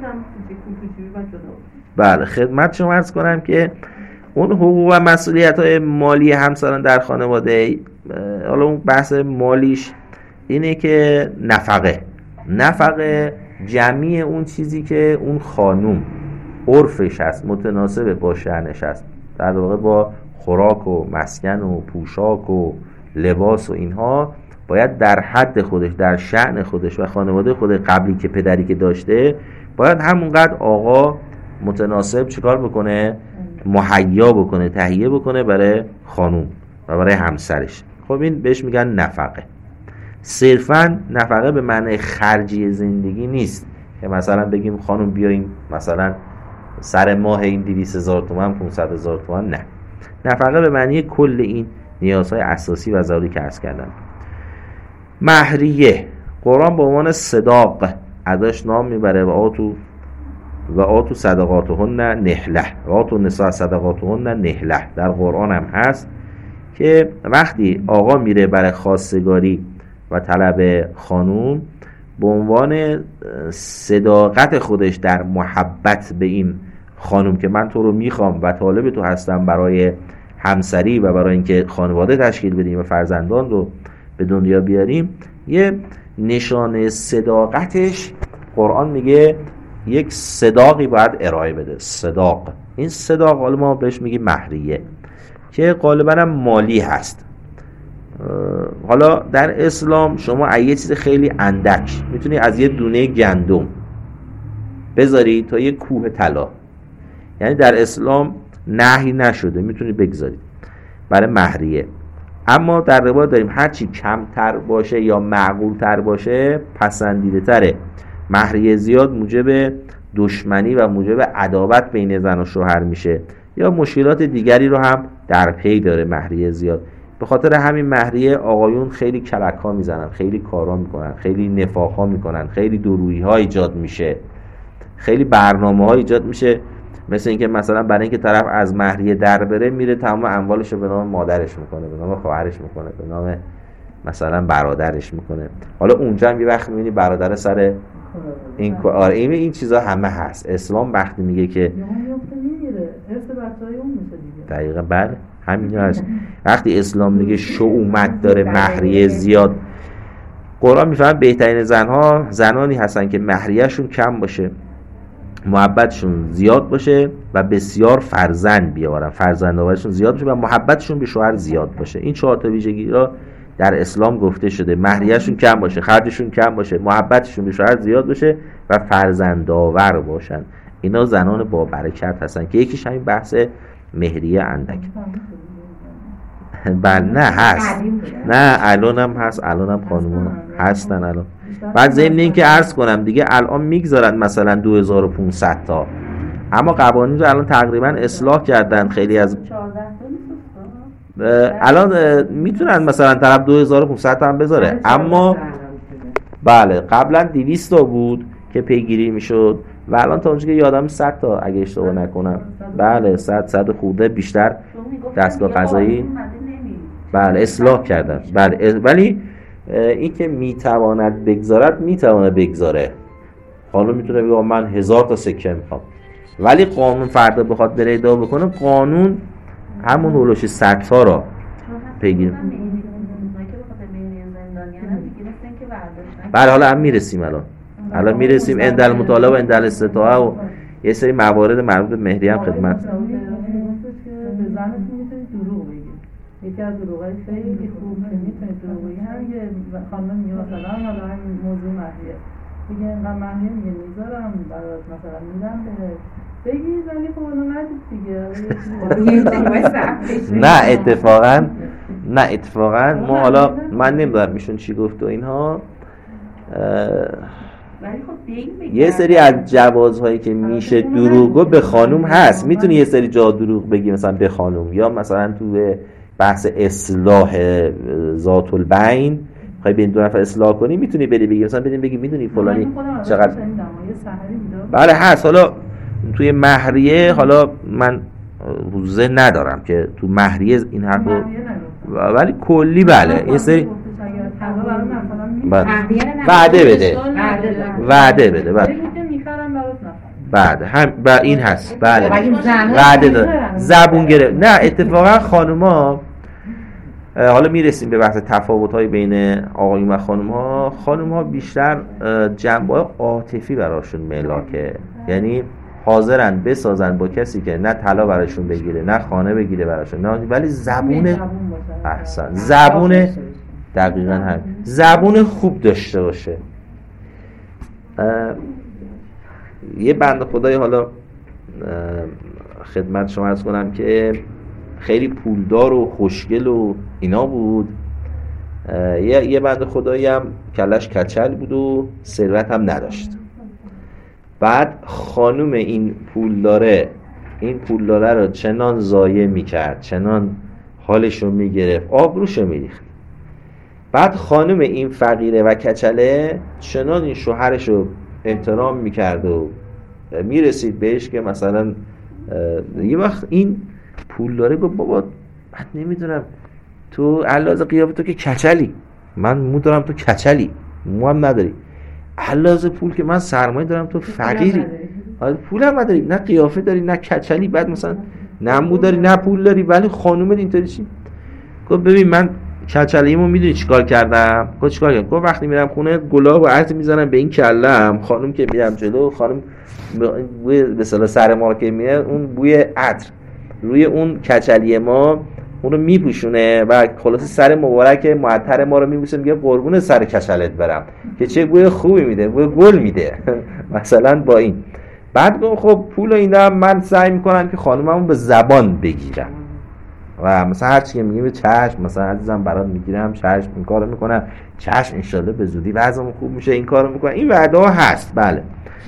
بله خدمت شما عرض کنم که اون حقوق و مسئولیت‌های مالی همسران در خانواده، حالا اون بحث مالیش اینه که نفقه نفقه جمعی اون چیزی که اون خانوم عرفش هست، متناسب با شأنش هست، در واقع با خوراک و مسکن و پوشاک و لباس و اینها، باید در حد خودش، در شأن خودش و خانواده خود قبلی که پدری که داشته، باید همونقدر آقا متناسب چیکار بکنه؟ مهیا بکنه، تهیه بکنه برای خانوم و برای همسرش. خب این بهش میگن نفقه. صرفاً نفقه به معنی خرجی زندگی نیست که مثلا بگیم خانوم بیاییم مثلا سر ماه این دویست هزار تومان پانصد هزار تومان، نه. نفقه به معنی کل این نیازهای اساسی و ضروری که عرض کردم. مهریه قرآن به عنوان صداق ازش نام میبره، و آتو و آتو صدقاتهن نحله و آتو نساء صدقاتهن نحله در قرآن هم هست که وقتی آقا میره برای خواستگاری و طلب خانوم، به عنوان صداقت خودش در محبت به این خانوم که من تو رو میخوام و طالب تو هستم برای همسری و برای اینکه خانواده تشکیل بدیم و فرزندان رو به دنیا بیاریم، یه نشانه صداقتش قرآن میگه یک صداقی باید ارائه بده. صداق، این صداق حالا ما بهش میگیم مهریه که غالبا هم مالی هست. حالا در اسلام شما یه چیز خیلی اندک میتونی از یه دونه گندم بذاری تا یه کوه طلا، یعنی در اسلام نهی نشده، میتونی بگذاری برای مهریه. اما در روایت داریم هرچی کمتر باشه یا معقول تر باشه پسندیده تره. مهریه زیاد موجب دشمنی و موجب عداوت بین زن و شوهر میشه، یا مشکلات دیگری رو هم در پی داره مهریه زیاد. به خاطر همین مهریه آقایون خیلی کلک ها میزنن، خیلی کارا میکنن، خیلی نفاق ها میکنن، خیلی درویی ها ایجاد میشه، خیلی برنامه ها ایجاد میشه. مثل اینکه مثلا برای اینکه طرف از مهریه در بره، میره تمام اموالش رو به نام مادرش میکنه، به نام خواهرش میکنه، به نام مثلا برادرش میکنه. حالا اونجا هم یه وقت میبینی برادر سر این آره این این چیزا همه هست. اسلام وقتی میگه که دقیقاً بله همین هست. وقتی اسلام میگه شؤومت داره مهریه زیاد، قرآن میفهمه بهترین زنها زنانی هستن که مهریهشون کم باشه، محبتشون زیاد باشه و بسیار فرزند بیارن، فرزند آوریشون زیاد باشه و محبتشون به شوهر زیاد باشه. این چهار تا ویژگی را در اسلام گفته شده. مهریهشون کم باشه، خرجشون کم باشه، محبتشون به شوهر زیاد باشه و فرزندآور باشن. اینا زنان با برکت هستن که یکیش همین بحث مهریه اندک. بله نه هست، نه الان هم هست، الان هم خانوما هستن الان. بعد ضمن این که عرض کنم دیگه الان میگذارن مثلا دو هزار و پانصد تا، اما قوانین رو الان تقریبا اصلاح کردن. خیلی از الان میتونن مثلا طرف دو هزار و پانصد تا هم بذاره، اما بله قبلا دویست تا بود که پیگیری میشد و الان تا اونجا که یادم صد تا اگه اشتباه نکنم، بله صد صد خورده بیشتر دستگاه قضایی بله اصلاح کردن. بله ولی این که میتواند بگذارد میتواند بگذاره. قانون میتونه بگه من هزار تا سکه میخوام، ولی قانون فردا بخواد بره ادعا بکنه، قانون همون هولوش صد تا را پیگیر. بله حالا هم میرسیم، الان الان میرسیم اندل مطالعه و اندل استطاعه و یه سری موارد مربوط به مهریه هم خدمت. یکی از دروغای خیلی خوب که میتونید دروغ بگی همین که خانم میگه مثلا حالا همین موضوع مهریه میگه اینقدر مهریه میگه میذارم برات مثلا میدم بهت بگی ولی خب اونو ندید دیگه. نه اتفاقا نه اتفاقا ما حالا من نمیدونم میشون چی گفت و اینها یه سری از جوازهایی که میشه دروغو به خانوم هست. میتونی یه سری جا دروغ بگی مثلا به خانوم، یا مثلا تو بحث اصلاح ذات البین خواهی بین دو نفر اصلاح کنی میتونی بری بگی مثلا بدین بگی میدونی فلانی چقدر بله هست. حالا توی مهریه حالا من حوزه ندارم که تو مهریه این حرفو، ولی کلی بله یه سری وعده بده وعده بده بله بعد هم با این هست بله وعده داره زبون گرفت. نه اتفاقا خانوما حالا میرسیم به بحث تفاوت‌های بین آقایون و خانوم‌ها. خانوم‌ها بیشتر جنبه‌های عاطفی براشون ملاکه، یعنی حاضرن بسازن با کسی که نه طلا براشون بگیره نه خانه بگیره براشون، نه ولی زبون احسن زبون دقیقاً هم زبون خوب داشته باشه. یه بنده خدای حالا خدمت شما عرض کنم که خیلی پولدار و خوشگل و اینا بود. یه یه بنده خدایی هم کلش کچل بود و ثروت هم نداشت. بعد خانوم این پولداره این پولداره رو چنان ضایع میکرد، چنان حالشو میگرفت، آبروشو میریخت. بعد خانوم این فقیره و کچله چنان این شوهرشو احترام میکرد و میرسید بهش که مثلا یه وقت این پولداره گفت بابا من نمیدونم تو علاوه قیافه تو که کچلی، من مو دارم تو کچلی، مو هم نداری، علاوه پول که من سرمایه دارم تو فقیری، پول هم نداری، نه قیافه داری نه کچلی، بعد مثلا نه مو داری نه پول داری ولی خانومت اینطوری چی؟ گفت ببین من کچلیمو میدونی چیکار کردم؟ گفت چیکار کردم؟ گفت وقتی میرم خونه گلاب و عطر میزنم به این کلم، خانم که میرم جلو خانم بوی به اصطلاح سر ما که میاد اون بوی عطر روی اون کچلی ما اونو میپوشونه و خلاص سر مبارک معطر ما رو میبوسه، میگه قربون سر کچلت برم که چه بوی خوبی میده، بوی گل میده مثلا با این. بعد گفت خب پول و اینا من سعی میکنم که خانوممو به زبان بگیرم و مثلا هر چی که میگه به چشم مثلا عزیزم برات میگیرم، چشم این کارو میکنم، چشم انشالله به زودی وضعم خوب میشه، این کارو میکنم. این وعده ها هست بله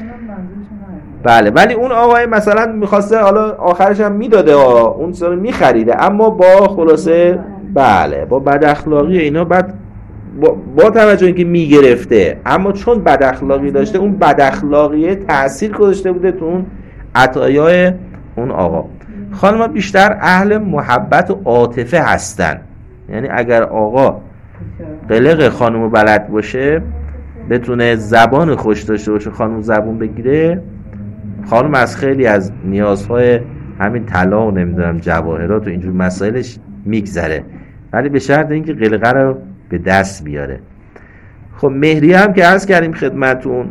بله. ولی اون آقای مثلا میخواسته حالا آخرش هم میداده اون سر میخریده، اما با خلاصه بله با بد اخلاقی اینا، بعد با, با توجه اینکه میگرفته اما چون بد اخلاقی داشته اون بد اخلاقیه تأثیر گذاشته بوده تو اون عطایای اون آقا. خانم‌ها بیشتر اهل محبت و عاطفه هستن، یعنی اگر آقا قلق خانمو بلد باشه بتونه زبان خوش داشته باشه، خانم زبون بگیره، خانم از خیلی از نیازهای همین طلا و نمیدونم جواهرات و اینجور مسائلش میگذره، ولی به شرط اینکه قلقه رو به دست بیاره. خب مهریه هم که عرض کردیم خدمتون.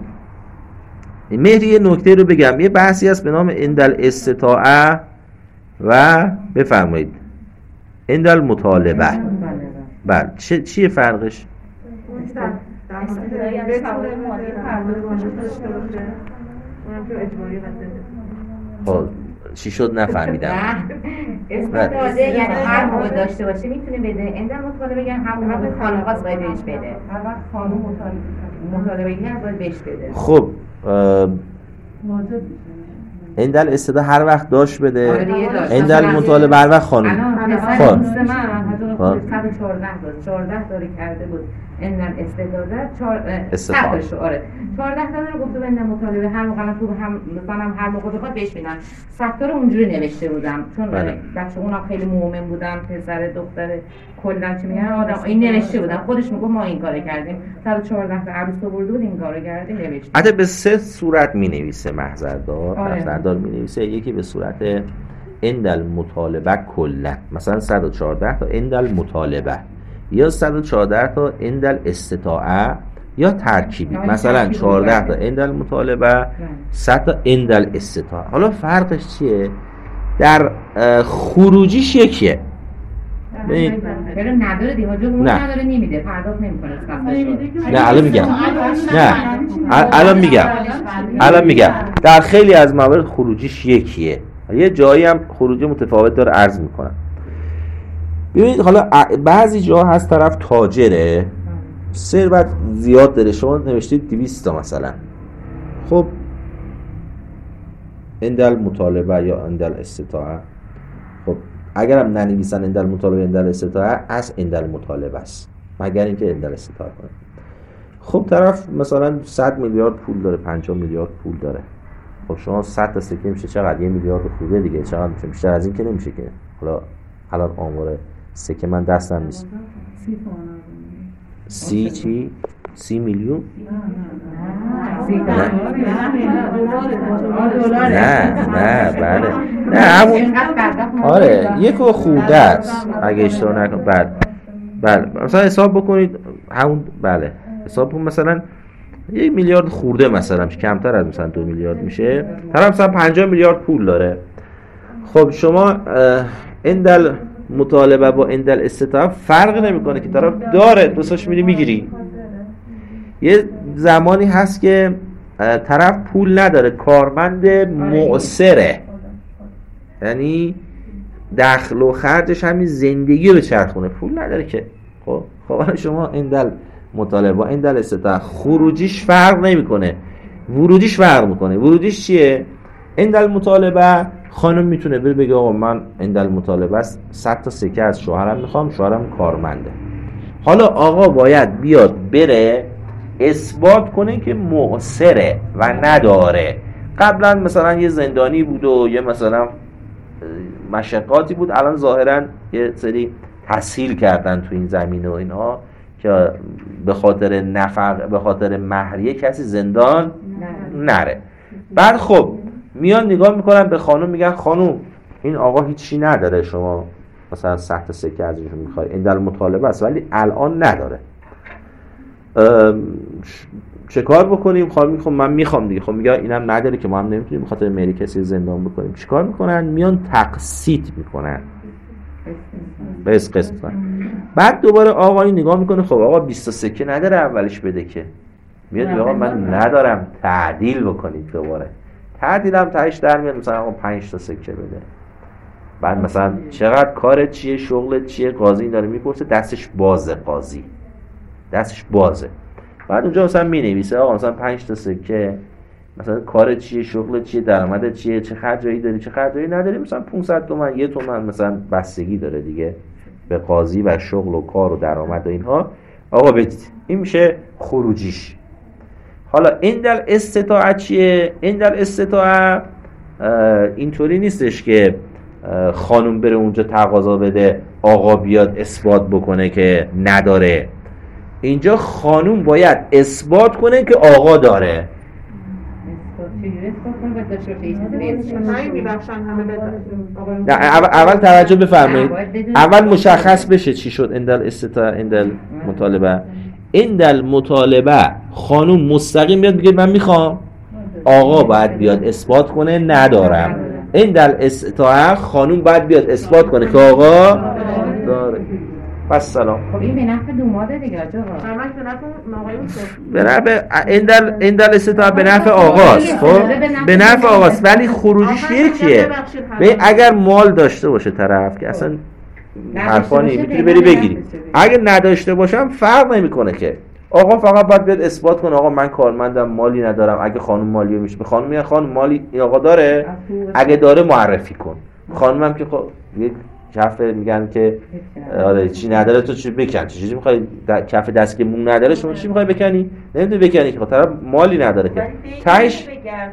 مهریه نکته رو بگم، یه بحثی هست به نام اندل استطاعه و بفرمایید اندل مطالبه. بله چه چیه فرقش؟ خب چی شد نفهمیدم. استفاده یعنی هر موقع داشته باشه میتونه بده. اندل مطالبه یعنی همون موقع خانواس باید بهش بده. هر وقت خانم مطالبه یعنی باید بهش بده. خب واجب اندل استدا هر وقت داشت بده، اندل مطالبه هر وقت خانم. خب من صد و چهارده داد چهارده داری کرده بود اندل استداده صدش آره چهارده داره گفته به اندل مطالبه هر موقع تو هم مثلا هر موقع بخواد بهش میدن. سکتور اونجوری نوشته بودم چون بچه اونا خیلی مؤمن بودم، پسر دختر کلا چی میگن آدم این نوشته بودن، خودش میگه ما این کارو کردیم، صد و چهارده تا عروس آورده بود این کارو کردیم نوشته. البته به سه صورت مینویسه محضردار، محضردار مینویسه، یکی به صورت اندل مطالبه کلا مثلا صد و چهارده تا اندل مطالبه، یا صد و چهارده تا اندل استطاعه، یا ترکیبی مثلا چهارده تا اندل مطالبه، صد تا اندل استطاعه. حالا فرقش چیه؟ در خروجیش یکیه. ببین چرا نداره دیگه حاجی اون نداره نمیده پرداخت نمیکنه نه الان میگم نه الان میگم الان میگم در خیلی از موارد خروجیش یکیه، یه جایی هم خروجی متفاوت داره عرض میکنم. ببینید حالا بعضی جا هست طرف تاجره ثروت زیاد داره، شما نوشتید دویست تا مثلا، خب اندل مطالبه یا اندل استطاعه، خب اگرم ننویسن اندل مطالبه اندل استطاعه از اندل مطالبه است مگر اینکه اندل استطاعه کنه. خب طرف مثلا صد میلیارد پول داره، پنجاه میلیارد پول داره، خب شما صد تا سکه میشه چقدر؟ یه میلیارد خورده دیگه، چقدر میشه؟ بیشتر از این که نمیشه که. حالا الان آمار سکه من دستم نیست. سی چی؟ سی میلیون؟ نه نه بله نه همون آره یک و خورده است اگه اشتباه نکنم. بله بله مثلا حساب بکنید همون، بله حساب بکنید مثلا یک میلیارد خورده مثلا، کمتر از مثلا دو میلیارد میشه، طرف مثلا پنجاه میلیارد پول داره. خب شما اندل مطالبه با اندل استطاعه فرق نمیکنه که طرف داره دوستاش میری میگیری. یه زمانی هست که طرف پول نداره، کارمند معسره، یعنی دخل و خرجش همین زندگی به چرخونه، پول نداره که. خب خب شما اندل مطالبه با اندل استطاعه خروجیش فرق نمیکنه، ورودیش فرق میکنه. ورودیش چیه؟ اندل مطالبه خانم میتونه بره بگه آقا من اندل مطالبه است صد تا سکه از شوهرم میخوام، شوهرم کارمنده. حالا آقا باید بیاد بره اثبات کنه که معسره و نداره. قبلا مثلا یه زندانی بود و یه مثلا مشقاتی بود، الان ظاهرا یه سری تسهیل کردن تو این زمینه و اینها که به خاطر نفق به خاطر مهریه کسی زندان نره. بعد خب میان نگاه میکنن به خانم میگن خانم این آقا هیچی نداره، شما مثلا صد تا سکه از ایشون میخوای، این در مطالبه است ولی الان نداره، چه کار بکنیم؟ خانم میگه خب من میخوام دیگه. خب میگه اینم نداره که ما هم نمیتونیم به خاطر مهری کسی زندان بکنیم. چیکار میکنن؟ میان تقسیط میکنن، قسط قسط میکنن. بعد دوباره آقایی نگاه میکنه خب آقا بیست تا سکه نداره اولش بده که، میاد میگه آقا من ندارم، تعدیل بکنید. دوباره تعدیل هم تهش در میاد مثلا آقا پنج تا سکه بده. بعد مثلا چقدر کارت چیه، شغلت چیه، قاضی داره میپرسه، دستش بازه، قاضی دستش بازه. بعد اونجا مثلا مینویسه آقا مثلا پنج تا سکه، مثلا کارت چیه، شغلت چیه، درآمدت چیه، چه خرجایی داری، چه خرجایی نداری، مثلا پانصد تومن، یک تومن مثلا بستگی داره دیگه به قاضی و شغل و کار و درآمد و اینها. آقا بدید، این میشه خروجیش. حالا اندل استطاعه چیه؟ اندل استطاعه اینطوری نیستش که خانم بره اونجا تقاضا بده آقا بیاد اثبات بکنه که نداره. اینجا خانم باید اثبات کنه که آقا داره. نه اول, اول توجه بفرمایید، اول مشخص بشه چی شد اندل استطاعه اندل مطالبه. اندل مطالبه خانم مستقیم بیاد بگه من میخوام، آقا باید بیاد اثبات کنه ندارم. اندل استطاعه خانم باید بیاد اثبات کنه که آقا داره. پس سلام. خب این به نفع دوماده دیگه آقا. به نفع اندل اندل استطاعه به نفع آقاست. خب به نفع آقاست ولی خروجیش یکیه. به اگر مال داشته باشه طرف که اصلا حرفانی میتونی بری بگیری، اگه نداشته باشم فرق نمیکنه که آقا فقط باید بیاد اثبات کنه آقا من کارمندم، مالی ندارم. اگه خانم مالی میشه به خانم میگه خانم مالی این آقا داره، اگه داره معرفی کن. خانمم که خب یک کف میگن که آره چی نداره تو چی بکن، چه چیزی میخوای کف دست که مون نداره شما چی میخوای بکنی؟ نمیتونی بکنی که طرف مالی نداره که تاش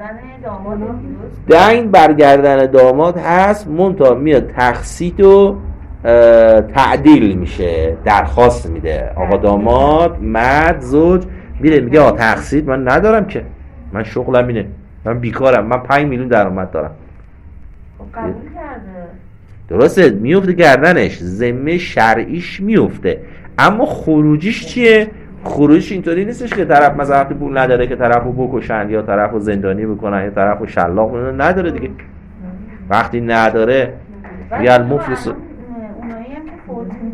دین برگردن داماد هست، منتها میاد تقسیط و تعدیل میشه، درخواست میده آقا داماد مرد زوج میره میگه آقا تقسیط من ندارم که، من شغلم اینه، من بیکارم، من پنج میلیون درآمد دارم. قبول کرده درسته، میفته گردنش، ذمه شرعیش میفته. اما خروجیش چیه؟ خروجیش اینطوری نیستش که طرف مثلا وقتی پول نداره که طرفو بکشن یا طرفو زندانی بکنن یا طرفو شلاق بکنن، نداره دیگه. وقتی نداره یا المفلس اونایی هم که فوت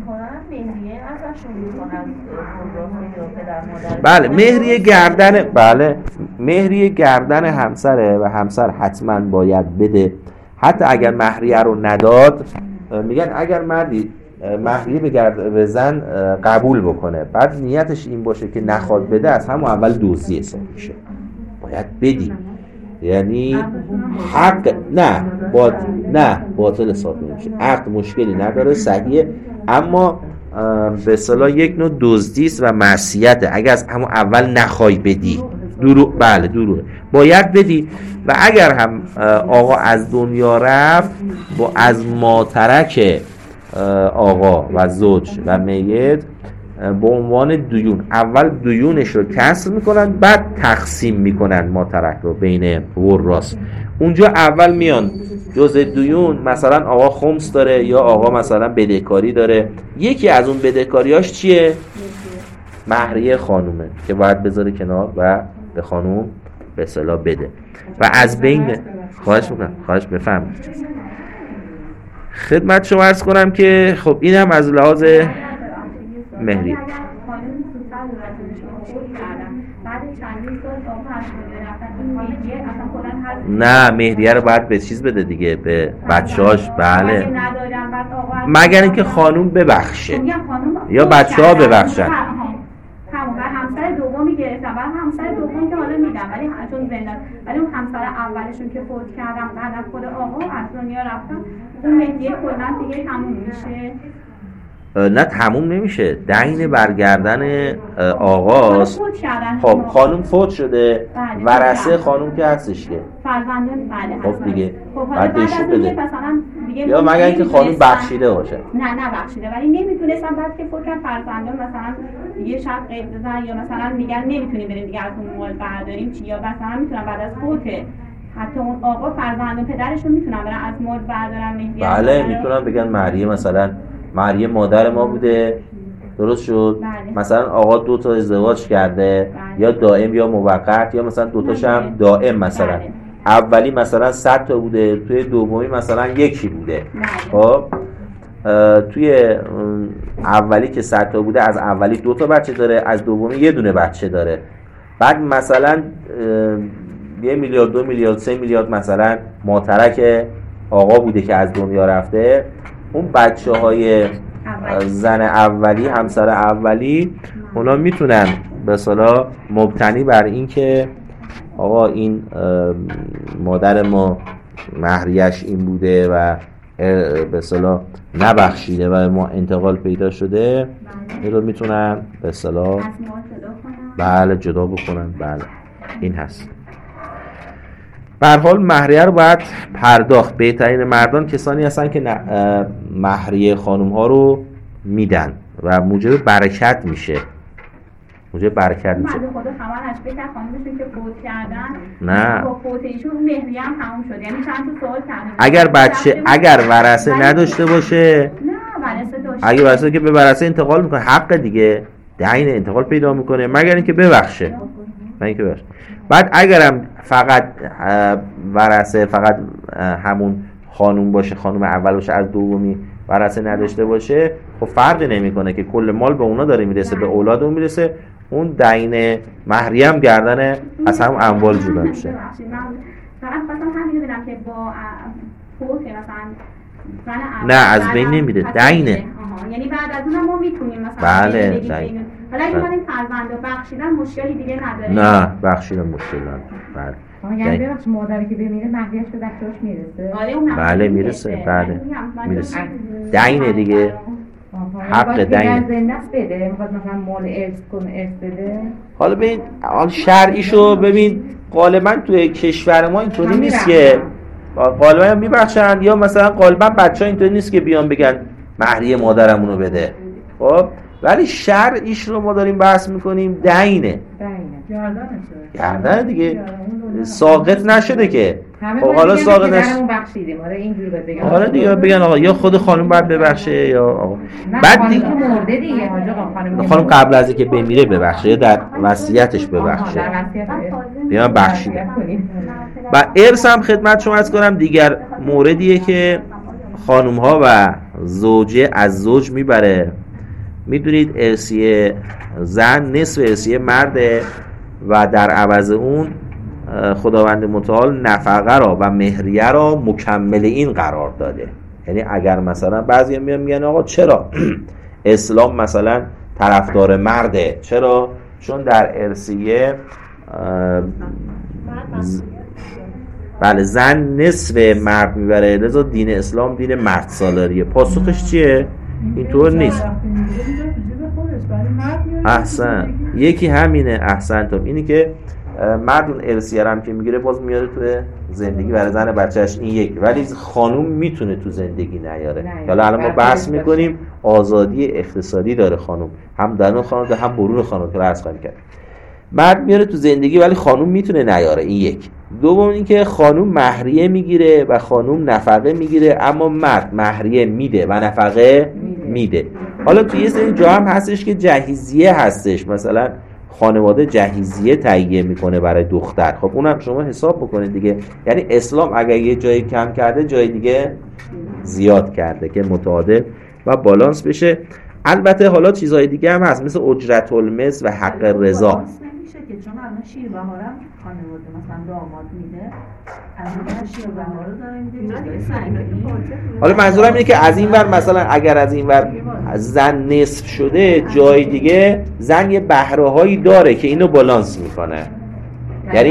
مهرشون میکنن یا پدر مادر. بله مهریه گردن، بله مهریه گردن همسره و همسر حتما باید بده. حتی اگر مهریه رو نداد، میگن اگر مردی مهریه به گرد به زن قبول بکنه بعد نیتش این باشه که نخواد بده، از همون اول دزدی حساب میشه، باید بدی. یعنی حق نه باط... نه باطل حساب نمیشه، عقد مشکلی نداره صحیحه، اما به اصطلاح یک نوع دزدی است و معصیته اگر از همون اول نخوای بدی. درو بله درو باید بدی. و اگر هم آقا از دنیا رفت، با از ماترک آقا و زوج و میت به عنوان دیون، اول دیونش رو کسر میکنن بعد تقسیم میکنن ماترک رو بین وراث. اونجا اول میان جزء دیون، مثلا آقا خمس داره یا آقا مثلا بدهکاری داره، یکی از اون بدهکاریاش چیه؟ مهریه خانومه که باید بذاره کنار و به خانوم به اصطلاح بده. و از بین خواهش میکنم خواهش بفهم خدمت شما عرض کنم که خب این هم از لحاظ مهریه. نه مهریه رو باید به چیز بده دیگه، به بچه‌هاش. بله مگر اینکه خانوم ببخشه یا بچه‌ها ببخشن. همون همسر دومی گرفتم، بعد همسر دومی که حالا میدم ولی چون زنده، ولی اون همسر اولشون که فوت کردم بعد از خود آقا از دنیا رفتم، اون مهریه کلا دیگه تموم میشه. نه تموم نمیشه، دین برگردن آقاست. خب خانوم فوت شده، ورثه خانوم که هستش که فرزندان. بله خب دیگه بعد بهشون بده یا مگر اینکه خانوم بخشیده باشه. نه نه بخشیده، ولی نمیتونستم بعد که فوت کرد فرزندان مثلا یه شرط قید بزنن یا مثلا میگن نمیتونیم بریم دیگه از اون مال برداریم چی، یا مثلا میتونن بعد از فوت حتی اون آقا فرزندان پدرشون میتونن برن از مال بردارن. بله میتونن بگن مهریه مثلا مهریه مادر ما بوده، درست شد. بله. مثلا آقا دو تا ازدواج کرده. بله. یا دائم یا موقت، یا مثلا دو تاش هم دائم مثلا. بله. اولی مثلا صد تا بوده، توی دومی مثلا یکی بوده. بله. خب توی اولی که صد تا بوده از اولی دو تا بچه داره، از دومی یه دونه بچه داره. بعد مثلا یه میلیارد دو میلیارد سه میلیارد مثلا ماترک آقا بوده که از دنیا رفته. اون بچه های زن اولی، همسر اولی، اونا میتونن به اصطلاح مبتنی بر این که آقا این مادر ما مهریش این بوده و به اصطلاح نبخشیده و ما انتقال پیدا شده، این رو میتونن به اصطلاح بله جدا بکنن. بله این هست. به هر حال مهریه رو باید پرداخت. بهترین مردان کسانی هستن که مهریه خانم ها رو میدن و موجب برکت میشه. موجب برکت میشه. بعد خود خبرش بکر خانمشون که فوت کردن، نه با فوت ایشون مهریه هم تموم شد. یعنی چند تا سوال کردن اگر بچه اگر ورثه نداشته باشه، نه ورثه داشته، اگه ورثه که به ورثه انتقال میکنه، حق دیگه دین انتقال پیدا میکنه، مگر اینکه ببخشه. مگر اینکه ببخشه. بعد اگرم فقط ورثه فقط همون خانوم باشه، خانوم اول باشه، از دومی ورثه نداشته باشه، خب فرق نمیکنه که کل مال به اونا داره میرسه، به اولاد اون میرسه، اون دین مهریه هم گردن از همون اموال جدا میشه. فقط خواستم همین ببینم که با فوت مثلا نه از بین نمیره، دینه. یعنی بعد از اونم ما میتونیم مثلا بله دین. حالا اگه من این فرزند بخشیدن مشکلی دیگه نداره. نه بخشیدن مشکل نداره. بله. یعنی ببخش مادری که بمیره مهریه‌اش به بچه‌اش میرسه؟ بله میرسه. بله میرسه. دینه دیگه. حق دین. زنده است بده، میخواد مثلا مال ارث کنه ارث بده. حالا ببین حال شرعیشو ببین، غالبا توی کشور ما اینطوری نیست که غالبا میبخشن، یا مثلا غالبا بچه‌ها اینطوری نیست که بیان بگن مهریه مادرمون رو بده. خب ولی شرعیش رو ما داریم بحث میکنیم، دینه. دینه. گردنه دیگه. ساقط نشده که. خب حالا ساقط نشده. بخشیدیم. آره اینجوری باید بگن. حالا دیگه بگن آقا یا خود خانم باید ببخشه یا آقا. بعد دیگه مرده دیگه حاج آقا خانم. خانم قبل از اینکه بمیره ببخشه یا در وصیتش ببخشه. بیا بخشیده. و ارث هم خدمت شما عرض کنم دیگر موردیه که خانم ها و زوجه از زوج میبره میدونید ارثیه زن نصف ارثیه مرده و در عوض اون خداوند متعال نفقه را و مهریه را مکمل این قرار داده. یعنی اگر مثلا بعضی میان میگن آقا چرا اسلام مثلا طرفدار مرده؟ چرا؟ چون در ارثیه ز... بله زن نصف مرد میبره، لذا دین اسلام دین مرد سالاریه. پاسخش چیه؟ اینطور نیست. احسن، یکی همینه. احسنتم، اینی که مرد اون ارثیه هم که میگیره باز میاره تو زندگی برای زن بچهش، این یک. ولی خانوم میتونه تو زندگی نیاره. حالا الان ما بحث میکنیم آزادی اقتصادی داره خانوم، هم درون خانوم هم برون خانوم که عرض خواهیم کرد. مرد میاره تو زندگی ولی خانوم میتونه نیاره، این یک. دوم این که خانوم مهریه میگیره و خانوم نفقه میگیره، اما مرد مهریه میده و نفقه میده. حالا تو یه سری جا هم هستش که جهیزیه هستش، مثلا خانواده جهیزیه تهیه میکنه برای دختر. خب اونم شما حساب بکنید دیگه. یعنی اسلام اگر یه جایی کم کرده جای دیگه زیاد کرده که متعادل و بالانس بشه. البته حالا چیزهای دیگه هم هست مثل اجرت المثل و حق رضا. نمیشه که چون الان شیر بهارم خانواده مثلا داماد میده، از اون شیر بهار رو داره میده. حالا منظورم اینه که از این ور مثلا اگر از این ور زن نصف شده جای دیگه زن یه بهره هایی داره که اینو بالانس میکنه. یعنی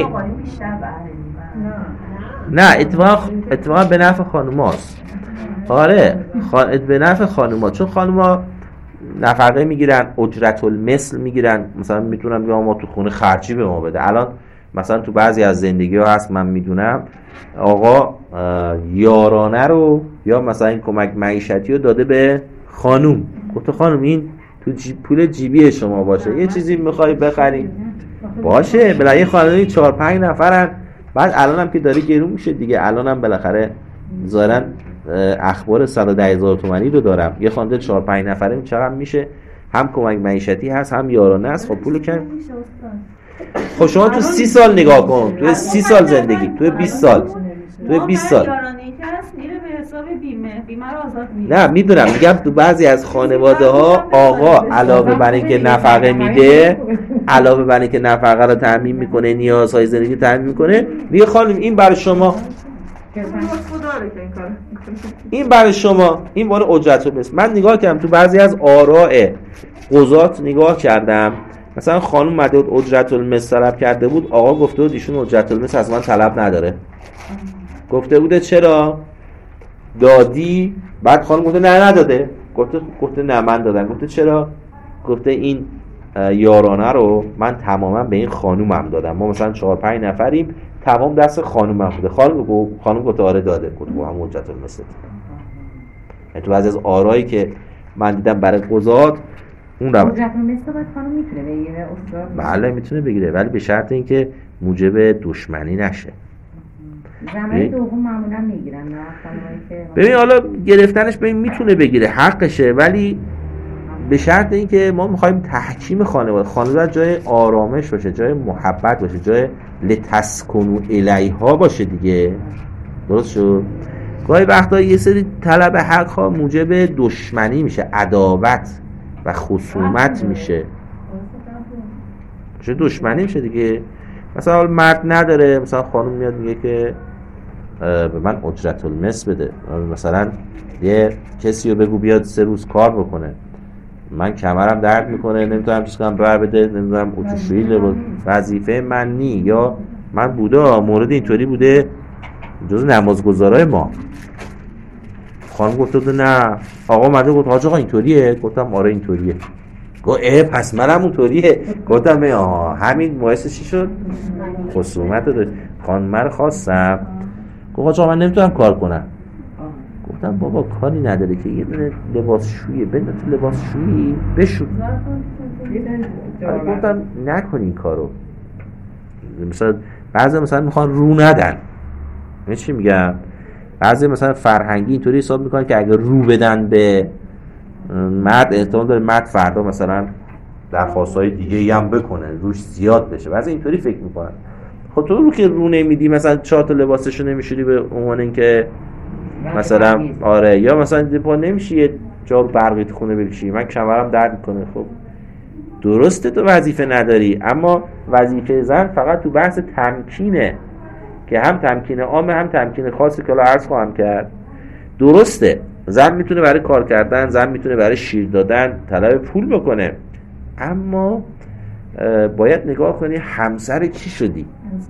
نه اتفاق اتفاقا به نفع خانوماست. آره خان... به نفع خانوما، چون خانوما نفقه میگیرن، اجرت المثل میگیرن. مثلا میتونم بگم ما تو خونه خرجی به ما بده. الان مثلا تو بعضی از زندگی ها هست من میدونم آقا یارانه رو یا مثلا این کمک معیشتی رو داده به خانوم، گفته خانوم این تو جیب پول جیبی شما باشه، یه چیزی میخوای بخری باشه. بالاخره یه خانواده چهار پنج نفرن. بعد الان هم که داره گرون میشه دیگه، الان هم بالاخره ظاهرا اخبار صد و ده هزار تومانی رو دارم. یه خانواده چهار پنج نفره چقدر میشه؟ هم کمک معیشتی هست هم یارانه است. خب پول کم. خب شما تو سی سال نگاه کن، تو سی سال زندگی، تو بیست سال، تو بیست سال نه میدونم، میگم تو بعضی از خانواده ها آقا علاوه بر اینکه نفقه میده، علاوه بر اینکه نفقه رو تامین میکنه، نیازهای زندگی تامین میکنه، میگه خانم این برای شما، این برای شما، این مال اجرت المثل. من نگاه کردم تو بعضی از آراء قضات نگاه کردم، مثلا خانم اومده بود اجرت المثل طلب کرده بود، آقا گفته بود ایشون اجرت المثل از من طلب نداره. گفته بوده چرا دادی؟ بعد خانم گفته نه نداده. گفته گفته نه من دادم. گفته چرا؟ گفته این یارانه رو من تماما به این خانومم دادم، ما مثلا چهار پنج نفریم، تمام دست خانومم بوده. خانم گفت خانم گفت آره داده. گفت با هم اجرت المثل. تو بعضی از آرایی که من دیدم برای قضات اون رو اجرت المثل باید خانم میتونه بگیره استاد؟ بله میتونه بگیره، ولی به شرط اینکه موجب دشمنی نشه. زمانی دوم معمولا میگیرن نه خانمایی که ببین حالا گرفتنش ببین میتونه بگیره، حقشه، ولی به شرط اینکه ما میخوایم تحکیم خانواده، خانواده جای آرامش باشه، جای محبت باشه، جای لتسکنوا الیها باشه دیگه. درست شد؟ گاهی وقتا یه سری طلب حق ها موجب دشمنی میشه، عداوت و خصومت میشه، چه دشمنی میشه دیگه. مثلا مرد نداره، مثلا خانم میاد میگه که به من اجرت المثل بده، مثلا یه کسی رو بگو بیاد سه روز کار بکنه، من کمرم درد میکنه نمیتونم چیز کنم بر بده، نمیدونم اتوشویل وظیفه من نی، یا من بوده مورد اینطوری بوده جز نمازگزارای ما. خانم گفته نه، آقا اومده گفت حاج آقا اینطوریه؟ گفتم آره اینطوریه. گفت اه پس منم اونطوریه. گفتم آها همین باعث چی شد؟ خصومت داشت. خانم رو خواستم، گفت حاج آقا من نمیتونم کار کنم. گفتم بابا کاری نداره که یه دونه لباس شویه، بده تو لباس شویی بشو. گفتم نکن این کارو. مثلا بعضی مثلا میخوان رو ندن، من چی میگم، بعضی مثلا فرهنگی اینطوری حساب میکنن که اگر رو بدن به مرد احتمال داره مرد فردا مثلا درخواستای دیگه هم بکنه، روش زیاد بشه. بعضی اینطوری فکر میکنن. خب تو رو که رو نمیدی، مثلا چهار تا لباسشو نمیشوری به عنوان اینکه مثلا آره، یا مثلا پا نمیشی جارو برقی تو خونه بکشی، من کمرم درد میکنه. خب درسته تو وظیفه نداری، اما وظیفه زن فقط تو بحث تمکینه که هم تمکین عامه هم تمکین خاصی که الان عرض خواهم کرد. درسته زن میتونه برای کار کردن، زن میتونه برای شیر دادن طلب پول بکنه، اما باید نگاه کنی همسر کی شدی،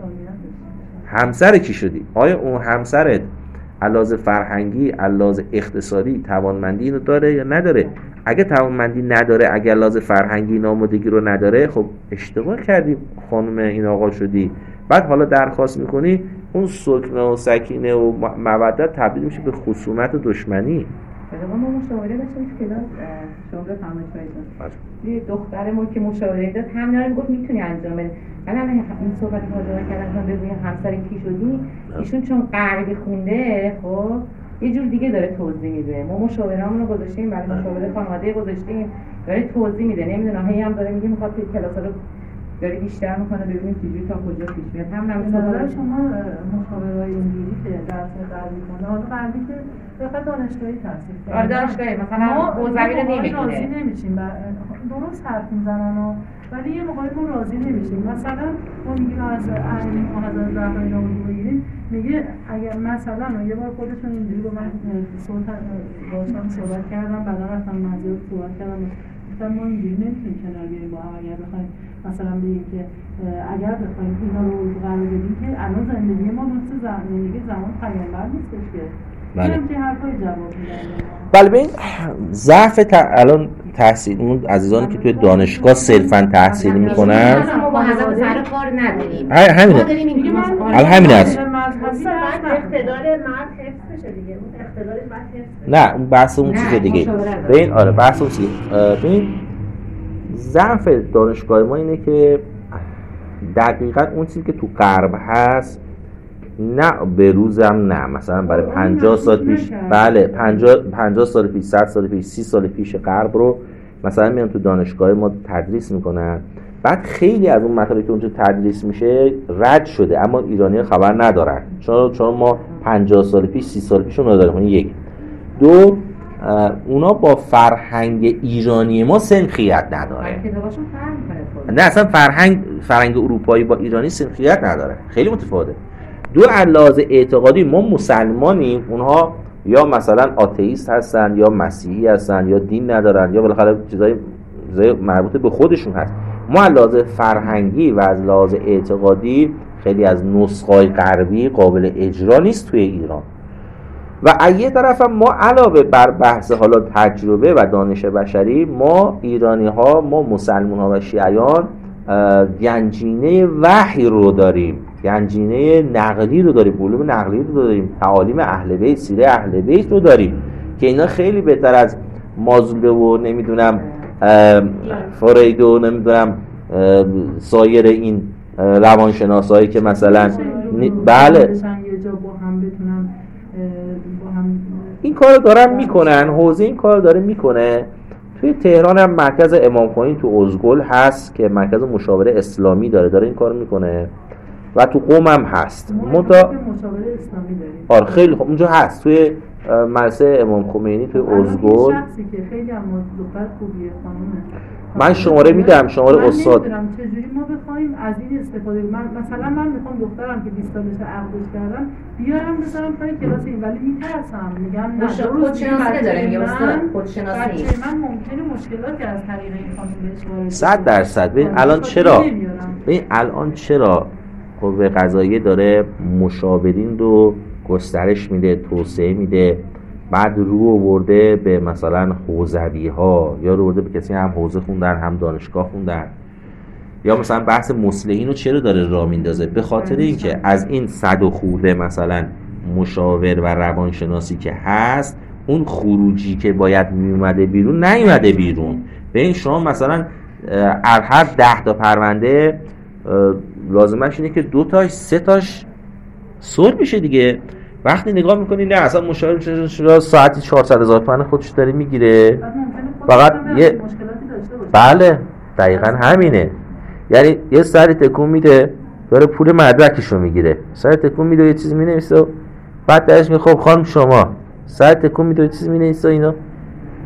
همسر کی شدی. آیا اون همسرت علاوه فرهنگی، علاوه اقتصادی توانمندی اینو داره یا نداره؟ اگه توانمندی نداره، اگه علاوه فرهنگی نامادگی رو نداره، خب اشتباه کردی خانم این آقا شدی. بعد حالا درخواست میکنی اون سکینه و سکینه و مودت تبدیل میشه به خصومت و دشمنی. ما مشاوره داشتیم تو کلاس، شما بفرمایید شایدان. یه دختر ما که مشاوره داد همین رو گفت میتونی انجام بدی. من هم این صحبت ماجرا کردم ببینیم همسر کی شدی. ایشون چون غربی خونده، خب یه جور دیگه داره توضیح میده. ما مشاوره‌مون رو گذاشتیم برای مشاوره خانواده گذاشتیم، داره توضیح میده. نمیدونم هی هم داره میگه میخواد کلاس رو داره بیشتر میکنه ببینیم چجوری تا کجا پیش میاد. هم نظر شما مشاورهای اینجوری که درس قلبی کنه، حالا قلبی که بخاطر دانشگاهی تحصیل کنه، آره دانشگاهی مثلا حوزوی رو نمیگیره، راضی نمیشیم. درست حرف میزنن و ولی یه موقعی ما راضی نمیشیم. مثلا ما میگیم از اهل محضر زهرا اینا رو بگیریم، میگه اگر مثلا یه بار خودشون اینجوری با من سلطان باشم صحبت کردم، بعدا رفتم مزید صحبت کردم، گفتم ما اینجوری نمیتونیم کنار بیاییم با هم. اگر بخوایم مثلا بگیم که اگر بخوایم اینا رو قرار بدیم که الان زندگی ما مثل زندگی زمان پیامبر نیستش که بله. همچین حرفای جواب میدن. بله ببین ضعف ت... الان تحصیل اون عزیزانی که توی دانشگاه صرفاً تحصیل میکنن ما با حضرت سر کار نداریم. همینه. الان همین است. اقتدار مرد حفظ بشه دیگه. اون اقتدارش بعد حفظ بشه. نه اون بحث اون چیز دیگه. ببین آره بحث اون چیز. ببین ضعف دانشگاه ما اینه که دقیقاً اون چیزی که تو غرب هست نه به روزم نه مثلا برای پنجاه سال پیش، بله پنجاه پنجاه سال پیش، صد سال پیش، سی سال پیش غرب رو مثلا میان تو دانشگاه ما تدریس میکنن. بعد خیلی از اون مطالبی که اونجا تدریس میشه رد شده، اما ایرانی‌ها خبر ندارن، چون چون ما پنجاه سال پیش، سی سال پیش اون نداریم. یک دو اونا با فرهنگ ایرانی ما سنخیت نداره. نه اصلا فرهنگ فرهنگ اروپایی با ایرانی سنخیت نداره، خیلی متفاوته. دو علاوه اعتقادی ما مسلمانیم، اونها یا مثلا آتئیست هستن یا مسیحی هستن یا دین ندارن یا بالاخره چیزای مربوط به خودشون هست. ما علاوه فرهنگی و از لحاظ اعتقادی خیلی از نسخه‌های غربی قابل اجرا نیست توی ایران. و از یه طرف هم ما علاوه بر بحث حالا تجربه و دانش بشری، ما ایرانی ها، ما مسلمان ها و شیعیان گنجینه وحی رو داریم، گنجینه نقلی رو داریم، علوم نقلی رو داریم، تعالیم اهل بیت، سیره اهل بیت رو داریم که اینا خیلی بهتر از مازلو و نمیدونم فروید و نمیدونم سایر این روانشناسایی که مثلا بله این کارو دارن میکنن، حوزه این کارو داره میکنه. توی تهران هم مرکز امام خمینی تو ازگل هست که مرکز مشاوره اسلامی داره داره این کارو میکنه و تو قم هم هست. ما تا مشاوره اسلامی داریم. آره خیلی خوب اونجا هست توی مرکز امام خمینی توی ازگل. شخصی که خیلی هم دختر خوبیه خانومه. من شماره میدم، شماره استاد. من نمیدونم چجوری ما بخوایم از این استفاده. من مثلا من میخوام دخترم که بیست سالشه عقدش کردن بیارم بذارم پای کلاس این، ولی میترسم میگم نه خودشناسی داره میگه استاد خودشناسی. بچه من ممکنه مشکلاتی از طریق این خانم بهش وارد صد درصد. ببین الان چرا ببین الان چرا قوه قضاییه داره مشاورین رو گسترش میده، توسعه میده، بعد رو آورده به مثلا حوزوی ها یا رو آورده به کسی هم حوزه خوندن هم دانشگاه خوندن، یا مثلا بحث مصلحین رو چرا داره راه میندازه؟ به خاطر اینکه از این صد و خورده مثلا مشاور و روانشناسی که هست، اون خروجی که باید میومده بیرون نیومده بیرون. ببین شما مثلا هر ده تا پرونده لازمش اینه که دو تاش سه تاش صلح بشه دیگه. وقتی نگاه میکنی نه اصلا مشاور شده ساعتی چهارصد هزار تومان خودش داره میگیره، فقط یه بله دقیقاً همینه. یعنی یه سری تکون میده داره پول مدرکشو میگیره، سری تکون میده یه چیز مینویسه، بعد درش میگه خب خانم شما سری تکون میده یه چیز مینویسه اینا.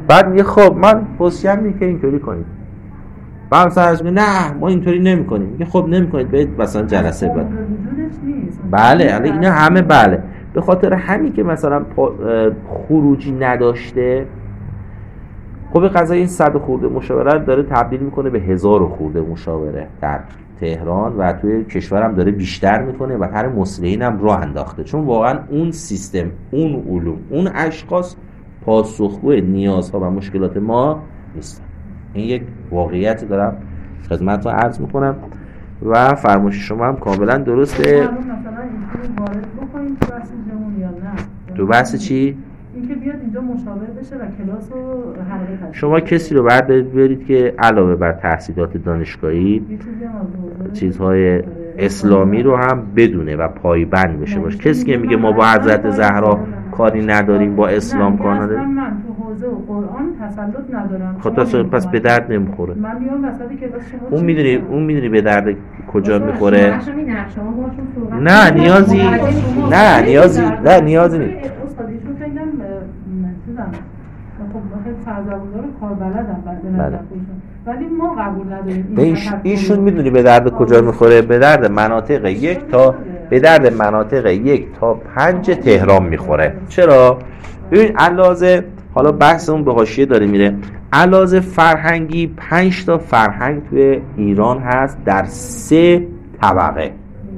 بعد میگه خب من توصیه میکنم که اینطوری کنید. بعد مثلا از میگه نه ما اینطوری نمیکنیم. میگه خب نمیکنید برید مثلا جلسه بعد. بله الان اینا همه بله. به خاطر همین که مثلا خروجی نداشته، خب قضیه این صد خورده مشاوره داره تبدیل میکنه به هزار خورده مشاوره در تهران و توی کشورم داره بیشتر میکنه و هر مصلحین هم راه انداخته، چون واقعا اون سیستم، اون علوم، اون اشخاص پاسخگوی نیازها و مشکلات ما نیستن. این یک واقعیت دارم خدمتتون عرض میکنم و فرمایش شما هم کاملا درسته. مثلا اینجوری وارد بکنیم تو بحث جمهور یا نه؟ تو بحث چی؟ اینکه بیاد اینجا مشاور بشه و کلاس رو حلقه تشکیل. شما کسی رو بردارید بیارید که علاوه بر تحصیلات دانشگاهی چیزهای اسلامی رو هم بدونه و پایبند بشه باشه. کسی که میگه ما با حضرت زهرا کاری نداریم، با اسلام کار نداریم، من تو حوزه و قرآن تسلط ندارم، خب پس به درد نمیخوره. من میام وسط کلاس شما اون میدونی اون میدونی به درد کجا میخوره؟ شما نه نیازی نه نیازی نه نیازی نیست. استادیشون فکر کنم خب خیلی سرزبوندار کار بلدن بعد نظر خودشون، ولی ما قبول نداریم. ایش ایشون میدونی به درد کجا میخوره؟ به درد مناطق یک تا به درد مناطق یک تا پنج تهران میخوره. چرا؟ ببین علاوه حالا بحث اون به حاشیه داره میره. علاوه فرهنگی پنج تا فرهنگ توی ایران هست در سه طبقه.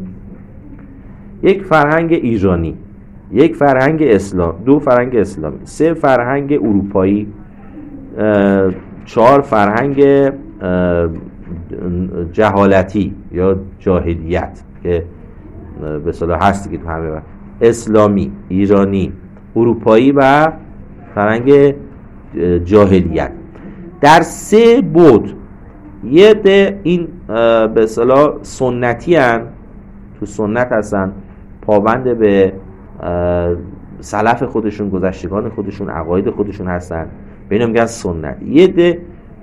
یک فرهنگ ایرانی، یک فرهنگ اسلام، دو فرهنگ اسلامی، سه فرهنگ اروپایی، چهار فرهنگ جهالتی یا جاهلیت که به اصطلاح هست که تو همه بر. اسلامی، ایرانی، اروپایی و فرهنگ جاهلیت. در سه بود یه ده این به اصطلاح سنتی هن، تو سنت هستن، پابند به سلف خودشون، گذشتگان خودشون، عقاید خودشون هستن، به اینا میگن سنت. یه ده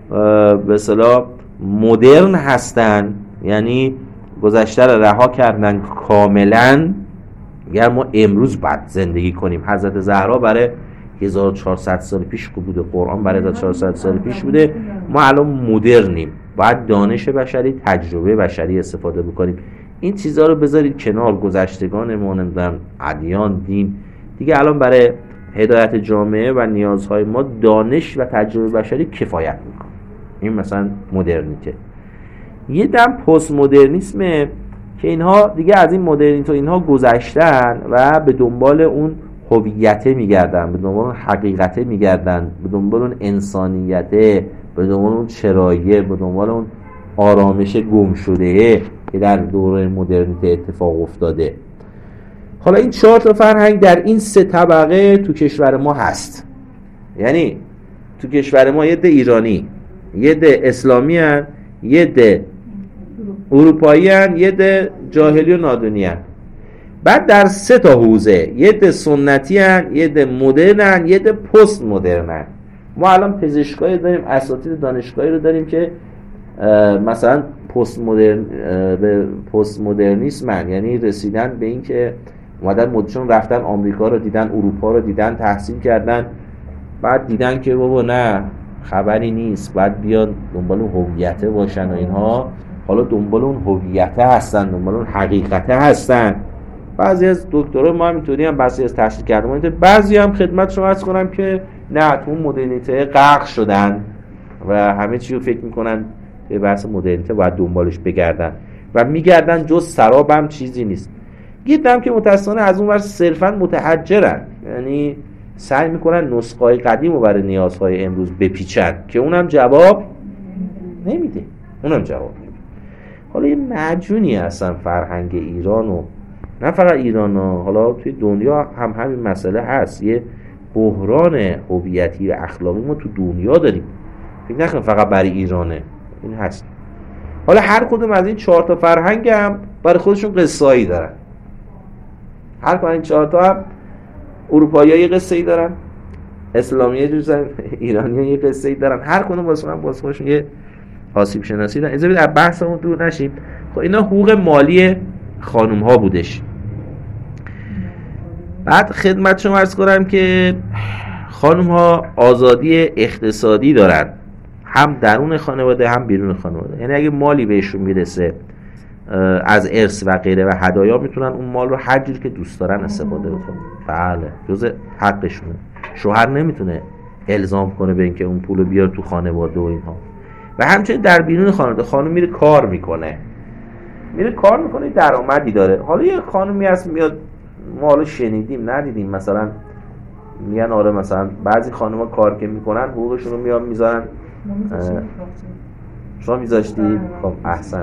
به اصطلاح مدرن هستن، یعنی گذشته رو رها کردن کاملا، میگن ما امروز باید زندگی کنیم. حضرت زهرا برای هزار و چهارصد سال پیش بوده، قرآن برای هزار و چهارصد سال پیش بوده، ما الان مدرنیم، باید دانش بشری، تجربه بشری استفاده بکنیم. این چیزها رو بذارید کنار، گذشتگان ما، نمیدونم ادیان، دین، دیگه الان برای هدایت جامعه و نیازهای ما دانش و تجربه بشری کفایت میکنه. این مثلا مدرنیته. یه دم پست مدرنیسمه که اینها دیگه از این مدرنیته اینها گذشتن و به دنبال اون هویته میگردن، به دنبال اون حقیقته میگردن، به دنبال اون انسانیته، به دنبال اون چراییه، به دنبال اون آرامش گم شده که در دوره مدرنیته اتفاق افتاده. حالا این چهار تا فرهنگ در این سه طبقه تو کشور ما هست. یعنی تو کشور ما یه ده ایرانی، یه ده اسلامی هن، یه ده اروپایی هن، یه ده جاهلی و نادونی هن. بعد در سه تا حوزه یه ده سنتی هن، یه ده مدرن هن، یه ده پست مدرن هن. ما الان پزشکایی داریم، اساتید دانشگاهی رو داریم که مثلا پست مدرن به پست مدرنیسم، یعنی رسیدن به این که اومدن مدشون رفتن آمریکا رو دیدن، اروپا رو دیدن، تحصیل کردن، بعد دیدن که بابا نه خبری نیست، بعد بیان دنبال اون هویته باشن و اینها. حالا دنبال اون هویته هستن، دنبال اون حقیقته هستن. بعضی از دکترا ما همینطوری هم، بعضی از تحصیل کردن، بعضی هم خدمت شما عرض کنم که نه تو مدرنیته غرق شدن و همه چی رو فکر میکنن به بحث مدرنیته باید دنبالش بگردن و میگردن، جز سراب هم چیزی نیست. گیدم که متاسفانه از اون ور صرفا متحجرن، یعنی سعی میکنن نسخه‌های قدیم رو برای نیازهای امروز بپیچن که اونم جواب نمیده، اونم جواب نمیده. حالا یه معجونی هستن فرهنگ ایران و نه فقط ایران ها، حالا توی دنیا هم همین مسئله هست. یه بحران هویتی و اخلاقی ما تو دنیا داریم، فکر نکن فقط برای ایرانه، این هست. حالا هر کدوم از این چهار تا فرهنگ هم برای خودشون قصه‌ای دارن. هر کدوم این چهار تا هم اروپایی‌ها یه قصه‌ای دارن، اسلامی‌ها جزن، ایرانی‌ها یه قصه‌ای دارن، هر کدوم واسه من واسه خودشون یه آسیب شناسی دارن. اجازه بدید از بحثمون دور نشیم. خب اینا حقوق مالی خانم‌ها بودش. بعد خدمت شما عرض کنم که خانم ها آزادی اقتصادی دارن، هم درون خانواده هم بیرون خانواده. یعنی اگه مالی بهشون میرسه از ارث و غیره و هدایا، میتونن اون مال رو هر جوری که دوست دارن استفاده بکنن. بله، جزء حقشونه. شوهر نمیتونه الزام کنه به اینکه اون پولو بیاره تو خانواده و اینها. و همچنین در بیرون خانواده خانم میره کار میکنه، میره کار میکنه، درآمدی داره. حالا یه خانمی هست میاد، ما حالا شنیدیم ندیدیم، مثلا میگن آره مثلا بعضی خانم‌ها کار که میکنن حقوقشون رو میان میذارن. شما میذاشتی؟ خب احسن.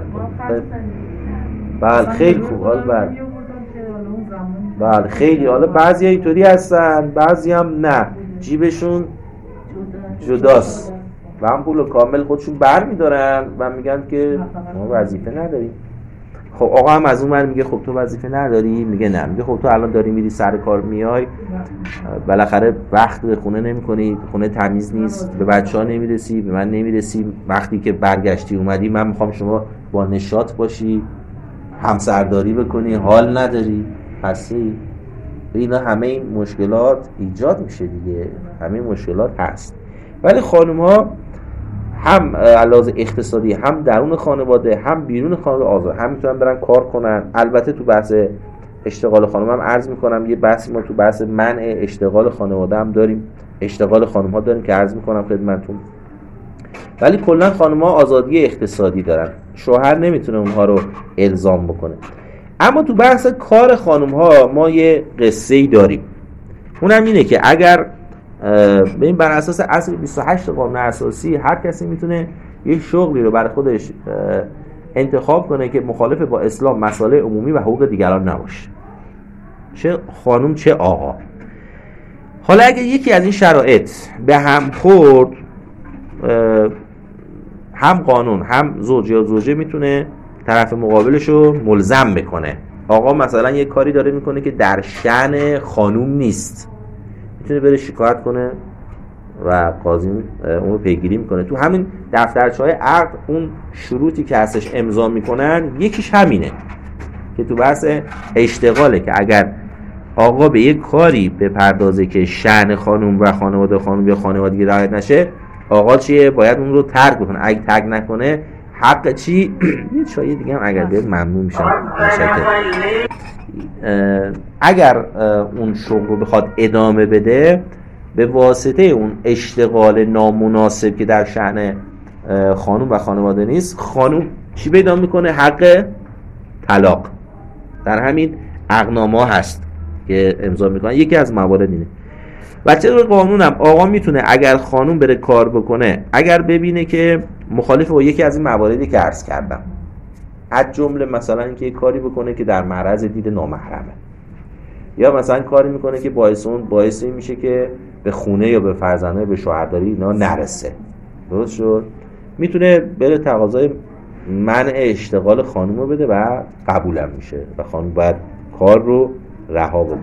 بله خیلی خوب. بله بله خیلی. حالا بعضی اینطوری هستن، بعضی هم نه، جیبشون جداست و هم پول کامل خودشون بر میدارن و میگن که ما وظیفه نداریم. خب آقا هم از اون ور میگه خب تو وظیفه نداری؟ میگه نه. میگه خب تو الان داری میری سر کار میای، بالاخره وقت به خونه نمی‌کنی، خونه تمیز نیست، به بچه‌ها نمیرسی، به من نمیرسی، وقتی که برگشتی اومدی من میخوام شما با نشاط باشی، همسرداری بکنی، حال نداری، هستی. اینا همه این مشکلات ایجاد میشه دیگه، همه مشکلات هست. ولی خانم‌ها هم علاوه اقتصادی، هم درون خانواده هم بیرون خانواده آزاد، هم میتونن برن کار کنن. البته تو بحث اشتغال خانم هم عرض میکنم یه بحثی ما تو بحث منع اشتغال خانواده هم داریم، اشتغال خانم ها داریم که عرض میکنم خدمتتون. ولی کلا خانم ها آزادی اقتصادی دارن، شوهر نمیتونه اونها رو الزام بکنه. اما تو بحث کار خانم ها ما یه قصه ای داریم، اونم اینه که اگر ببین بر اساس اصل بیست و هشت قانون اساسی هر کسی میتونه یه شغلی رو برای خودش انتخاب کنه که مخالف با اسلام، مسائل عمومی و حقوق دیگران نباشه، چه خانم چه آقا. حالا اگه یکی از این شرایط به هم خورد، هم قانون هم زوج یا زوجه میتونه طرف مقابلش رو ملزم بکنه. آقا مثلا یه کاری داره میکنه که در شأن خانوم نیست، میتونه بره شکایت کنه و قاضی اون رو پیگیری میکنه. تو همین دفترچه‌های عقد اون شروطی که هستش امضا میکنن یکیش همینه که تو بحث اشتغاله که اگر آقا به یک کاری بپردازه که شأن خانوم و خانواده خانوم یا خانوادگی رعایت نشه، آقا چیه؟ باید اون رو ترک بکنه. اگه ترک نکنه حق چی؟ یه چایی دیگه هم اگر بیاد ممنون میشم. اگر اون شغل رو بخواد ادامه بده به واسطه اون اشتغال نامناسب که در شأن خانوم و خانواده نیست، خانوم چی پیدا میکنه؟ حق طلاق. در همین عقدنامه هست که امضا میکنن، یکی از موارد اینه. و طبق قانون هم آقا میتونه اگر خانوم بره کار بکنه، اگر ببینه که مخالف با یکی از این مواردی که عرض کردم، از جمله مثلا اینکه کاری بکنه که در معرض دید نامحرمه، یا مثلا کاری میکنه که باعث اون باعث این میشه که به خونه یا به فرزندان به شوهرداری اینا نرسه، درست شد، میتونه بره تقاضای منع اشتغال خانوم رو بده و قبولم میشه و خانوم باید کار رو رها بکنه.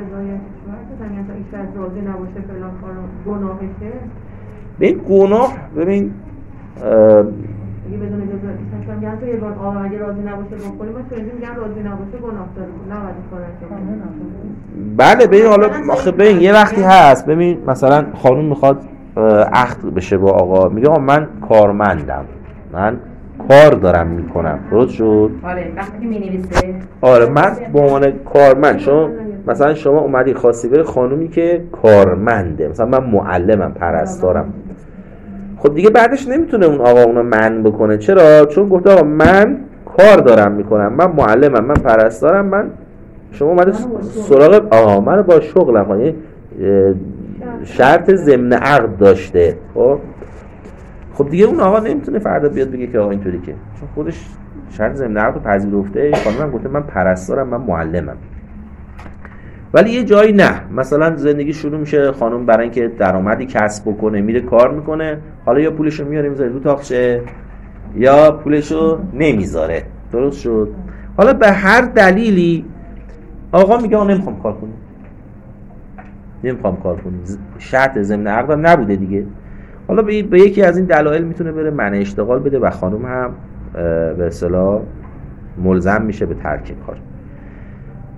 ببین گناه، ببین اگه بدون اجازه مثلا میگن تو یه بار آقا اگه راضی نباشه بکنی، ما چون میگن راضی نباشه گناه داره، نباید کارش. بله ببین حالا آخه ببین یه وقتی هست، ببین مثلا خانم میخواد عقد بشه با آقا، میگه آقا من کارمندم، من کار دارم میکنم، درست شد؟ آره وقتی مینویسه آره من به عنوان کارمند، شما مثلا شما اومدی خواستی بری خانومی که کارمنده، مثلا من معلمم، پرستارم، خب دیگه بعدش نمیتونه اون آقا اونو منع بکنه. چرا؟ چون گفته آقا من کار دارم میکنم، من معلمم، من پرستارم، من شما اومده سراغ آقا من با شغلم کنی، شرط ضمن عقد داشته. خب خب دیگه اون آقا نمیتونه فردا بیاد بگه که آقا اینطوری، که چون خودش شرط ضمن عقد رو پذیرفته. خانم گفته من پرستارم، من معلمم. ولی یه جایی نه، مثلا زندگی شروع میشه، خانم برای اینکه درآمدی کسب بکنه میره کار میکنه، حالا یا پولشو میاره میذاره رو تاقچه یا پولشو نمیذاره، درست شد؟ حالا به هر دلیلی آقا میگه آقا نمیخوام کار کنم، نمیخوام کار کنم، شرط ضمن عقد نبوده دیگه. حالا به یکی از این دلایل میتونه بره منع اشتغال بده و خانم هم به اصطلاح ملزم میشه به ترک کار.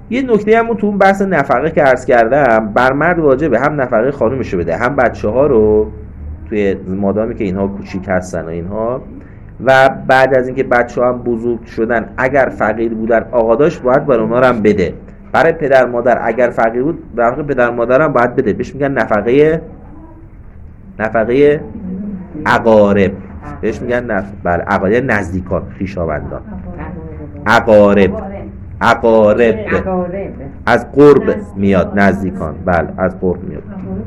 یه نکته هم تو اون بحث نفقه که عرض کردم، بر مرد واجبه هم نفقه خانومشو بده هم بچه ها رو، توی مادامی که اینها کوچیک هستن و اینها، و بعد از اینکه بچه ها هم بزرگ شدن اگر فقیر بودن آقا داشت باید برای اونها هم بده. برای پدر مادر اگر فقیر بود در واقع پدر مادر هم باید بده، بهش میگن نفقه نفقه اقارب، بهش میگن نف... بله اقارب، نزدیکان، خویشاوندان، اقارب اقارب از قرب میاد، نزدیکان، بله از قرب میاد،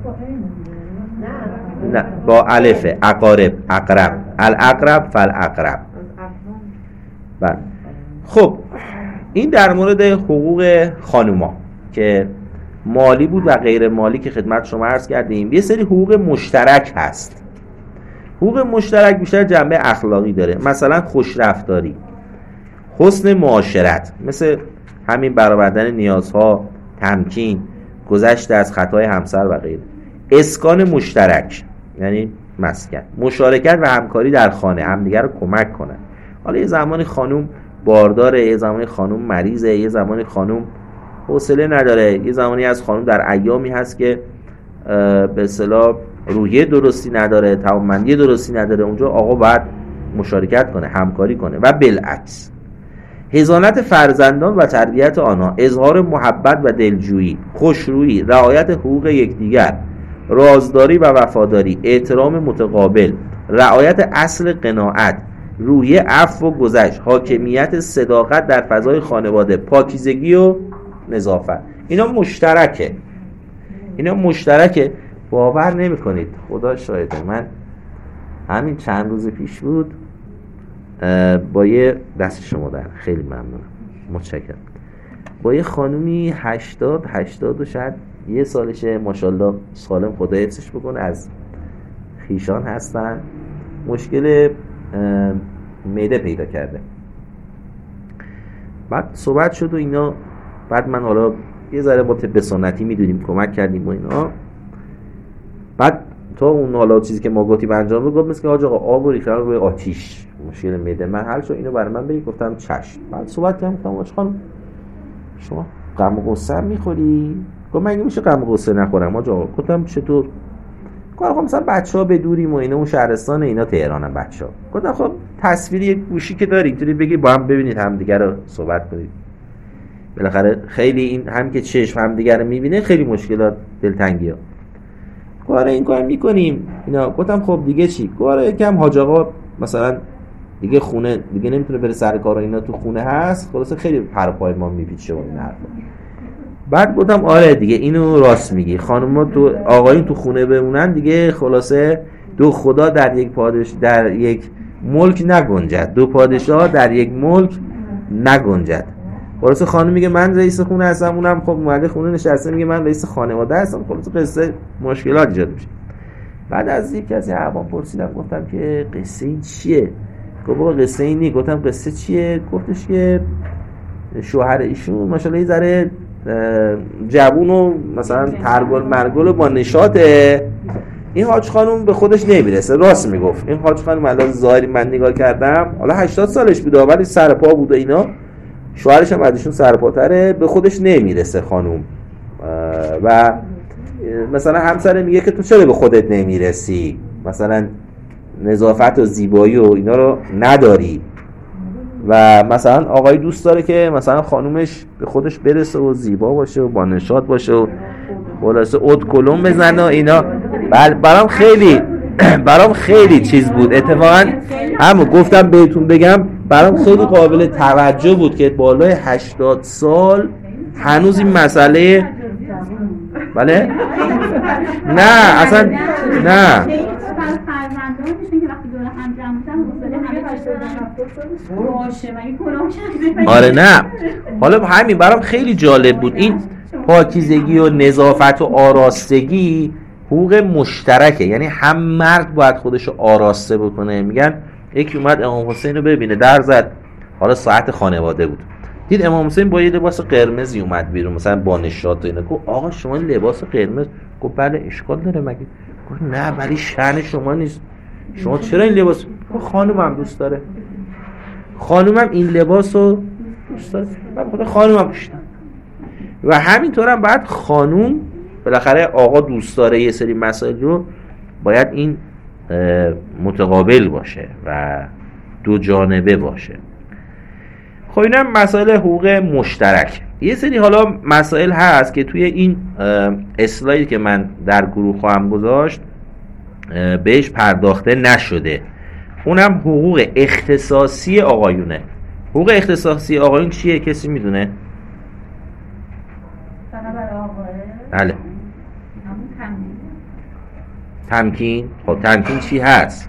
نه با الف، اقارب، اقرب، الاقرب فالاقرب. بله خب این در مورد حقوق خانوما که مالی بود و غیر مالی که خدمت شما عرض کردیم. یه سری حقوق مشترک هست. حقوق مشترک بیشتر جنبه اخلاقی داره، مثلا خوشرفتاری، حسن معاشرت، مثل همین برآوردن نیازها، تمکین، گذشت از خطای همسر و غیره. اسکان مشترک یعنی مسکن، مشارکت و همکاری در خانه، همدیگر رو کمک کنن. حالا یه زمانی خانوم بارداره، یه زمانی خانوم مریضه، یه زمانی خانوم حوصله نداره، یه زمانی از خانوم در ایامی هست که به اصطلاح روحیه درستی نداره، توانمندی درستی نداره، اونجا آقا باید مشارکت کنه، همکاری کنه و بالعکس. حضانت فرزندان و تربیت آنها، اظهار محبت و دلجویی، خوشرویی، رعایت حقوق یکدیگر، رازداری و وفاداری، احترام متقابل، رعایت اصل قناعت، روحیه عفو و گذشت، حاکمیت صداقت در فضای خانواده، پاکیزگی و نظافت. اینا مشترکه، اینا مشترکه. باور نمی کنید، خدا شاهده، من همین چند روز پیش بود با یه دست شما در خیلی ممنونم، متشکرم، با یه خانومی هشتاد هشتاد و شاید یه سالشه، ماشاءالله سالم، خدا حفظش بکنه، از خیشان هستن، مشکل معده پیدا کرده. بعد صحبت شد و اینا، بعد من حالا یه ذره با طب سنتی میدونیم کمک کردیم و اینا. بعد تا اون حالا چیزی که ما گفتیم انجام رو گفت مثل که آقا آب و ریختن روی آتیش، مشکل معده من حل شد، اینو برای من بگی. گفتم چشم. بعد صحبت کردم، گفتم آقا خانم شما غم و غصه میخوری؟ گفت من میشه غم و غصه نخورم آقا. گفتم چطور؟ گفت آقا مثلا بچه‌ها بدوریم و اینا، اون شهرستان اینا تهرانن بچه‌ها. گفتم خب تصویری یک گوشی که داری اینطوری بگی با هم ببینید همدیگه رو صحبت کنید. بالاخره خیلی این هم که چشم همدیگه رو میبینه خیلی مشکلات دلتنگیه. گواره این کار میکنیم اینا. گفتم خب دیگه چی؟ گواره یکم حاج آقا مثلا دیگه خونه دیگه نمیتونه بره سر کار و اینا، تو خونه هست، خلاصه خیلی پر پای ما میپیچه و این حرفا. بعد گفتم آره دیگه اینو راست میگی، خانم‌ها تو آقایون تو خونه بمونن دیگه خلاصه دو خدا در یک پادش در یک ملک نگنجد، دو پادشاه در یک ملک نگنجد. خلاصه خانم میگه من رئیس خونه هستم، اونم خب اومده خونه نشسته میگه من رئیس خانواده هستم، خلاصه قصه مشکلات ایجاد میشه. بعد از یک کسی عوام پرسیدم، گفتم که قصه این چیه؟ گفت بابا قصه این نی. گفتم قصه چیه؟ گفتش که شوهر ایشون ماشاءالله یه ذره جوون و مثلا ترگل مرگل و با نشاطه، این حاج خانم به خودش نمیرسه. راست میگفت این حاج خانم، الان ظاهری من نگاه کردم حالا هشتاد سالش بوده ولی سر پا بود و اینا، شوهرش هم ازشون سرپاتره، به خودش نمیرسه خانوم. و مثلا همسر میگه که تو چرا به خودت نمیرسی، مثلا نظافت و زیبایی و اینا رو نداری. و مثلا آقای دوست داره که مثلا خانومش به خودش برسه و زیبا باشه و با نشاط باشه و خلاصه اود کلم بزنه و اینا. بل برام خیلی برام خیلی چیز بود اتفاقا، همون گفتم بهتون بگم، برام خیلی قابل توجه بود که بالای هشتاد سال هنوز این مسئله. بله؟ نه اصلا نه. آره نه. حالا همین برام خیلی جالب بود، این پاکیزگی و نظافت و آراستگی حقوق مشترکه، یعنی هم مرد باید خودشو آراسته بکنه. میگن یکی اومد امام حسین رو ببینه، در زد، حالا ساعت خانواده بود، دید امام حسین با یه لباس قرمزی اومد بیرون مثلا با نشاط و اینا. گفت آقا شما لباس قرمز؟ گفت بله اشکال داره مگه؟ گفت نه ولی شأن شما نیست، شما چرا این لباس؟ گفت خانومم دوست داره، خانومم این لباسو دوست داره، من خود خانومم پوشیدم. و همینطور هم باید خانوم، بالاخره آقا دوست داره یه سری مسائل رو باید این متقابل باشه و دو جانبه باشه. خب این هم مسائل حقوق مشترک. یه سری حالا مسائل هست که توی این اسلاید که من در گروه خواهم گذاشت بهش پرداخته نشده. اونم حقوق اختصاصی آقایونه. حقوق اختصاصی آقایون چیه؟ کسی میدونه؟ فقط برای آقایه؟ بله. همون تمکین. تمکین؟ خب تمکین چی هست؟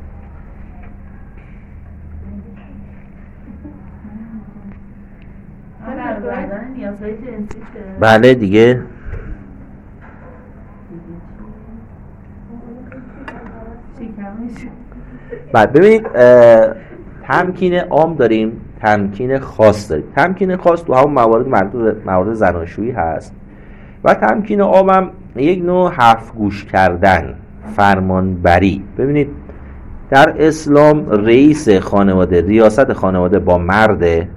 بله دیگه. بعد ببینید تمکین عام داریم، تمکین خاص داریم. تمکین خاص تو همون موارد موارد زناشویی هست و تمکین عام هم یک نوع حرف گوش کردن، فرمانبری. ببینید در اسلام رئیس خانواده، ریاست خانواده با مرده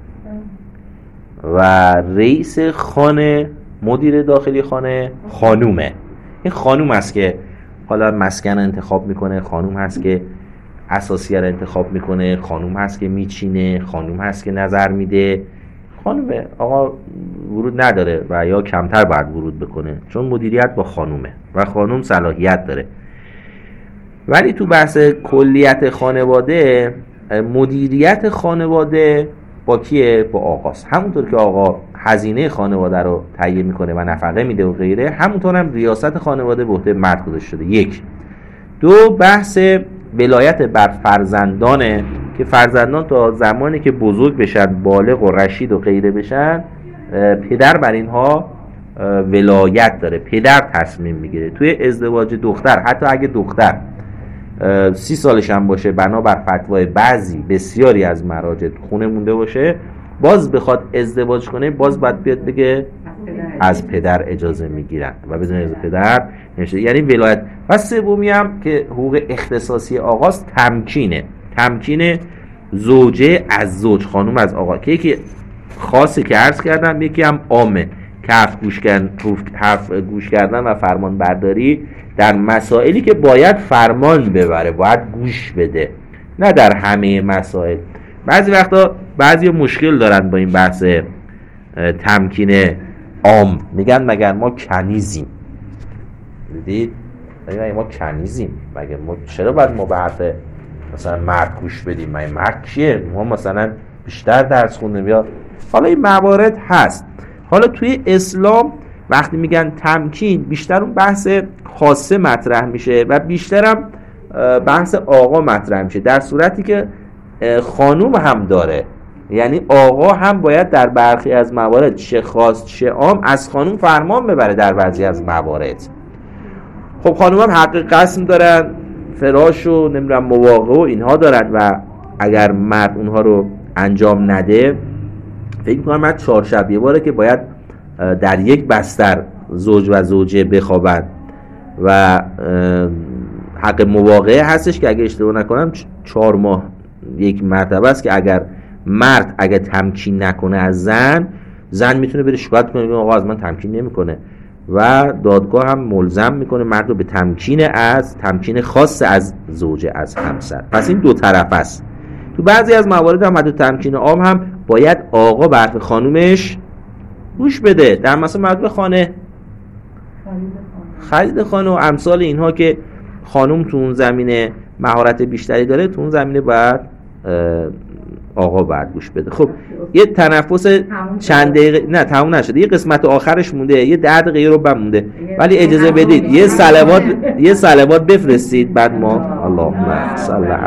و رئیس خانه، مدیر داخلی خانه خانومه. این خانوم است که حالا مسکن انتخاب میکنه، خانوم هست که اساسیه رو انتخاب میکنه، خانوم هست که میچینه، خانوم هست که نظر میده. خانومه، آقا ورود نداره و یا کمتر باید ورود بکنه چون مدیریت با خانومه و خانوم صلاحیت داره. ولی تو بحث کلیت خانواده، مدیریت خانواده با کیه؟ با آقاست. همونطور که آقا هزینه خانواده رو تهیه میکنه و نفقه میده و غیره، همونطور هم ریاست خانواده به عهده مرد گذاشته شده. یک. دو، بحث ولایت بر فرزندانه که فرزندان تا زمانی که بزرگ بشن، بالغ و رشید و غیره بشن، پدر بر اینها ولایت داره، پدر تصمیم میگیره. توی ازدواج دختر، حتی اگه دختر سی سالش هم باشه، بنابر فتوای بعضی بسیاری از مراجع خونه مونده باشه، باز بخواد ازدواج کنه، باز باید بیاد بگه از پدر اجازه میگیرن و بدون اجازه پدر نمیشه. یعنی ولایت. و سومی هم که حقوق اختصاصی آقاست، تمکینه. تمکین زوجه از زوج، خانوم از آقا، که یکی خاصه که عرض کردم، یکی هم عامه که حرف گوش کردن، حرف گوش کردن و فرمان برداری در مسائلی که باید فرمان ببره، باید گوش بده، نه در همه مسائل. بعضی وقتا بعضی مشکل دارن با این بحث تمکین عام، میگن مگر ما کنیزیم. دیدید؟ مگر ما کنیزیم، مگر ما چرا باید ما به حرف مثلا مرد گوش بدیم؟ مگر مرد کیه؟ ما مثلا بیشتر درس خوندیم یا حالا این موارد هست. حالا توی اسلام وقتی میگن تمکین، بیشتر اون بحث خاصه مطرح میشه و بیشتر هم بحث آقا مطرح میشه، در صورتی که خانوم هم داره. یعنی آقا هم باید در برخی از موارد، چه خاص چه عام، از خانوم فرمان ببره در بعضی از موارد. خب خانوم هم حق قسم دارن، فراش و نمیدونم مواقع و اینها دارن و اگر مرد اونها رو انجام نده، فکر میکنم من چهار شب یه باره که باید در یک بستر زوج و زوجه بخوابن و حق مواقعه هستش که اگه اشتباه نکنم چهار ماه یک مرتبه است که اگر مرد اگه تمکین نکنه از زن، زن میتونه بره شکایت کنه آقا از من تمکین نمیکنه و دادگاه هم ملزم میکنه مرد رو به تمکین از تمکین خاص از زوجه، از همسر. پس این دو طرف است. تو بعضی از موارد هم حتی تمکین عام هم باید آقا به حرف خانومش گوش بده. در مثلا مربوط به خانه، خرید خانه و امثال اینها که خانوم تو اون زمینه مهارت بیشتری داره، تو اون زمینه باید آقا باید گوش بده. خب یه تنفس چند دقیقه، نه تموم نشده، یه قسمت آخرش مونده، یه ده دقیقه رو بمونده، ولی اجازه بدید یه صلوات یه صلوات بفرستید بعد ما اللهم صل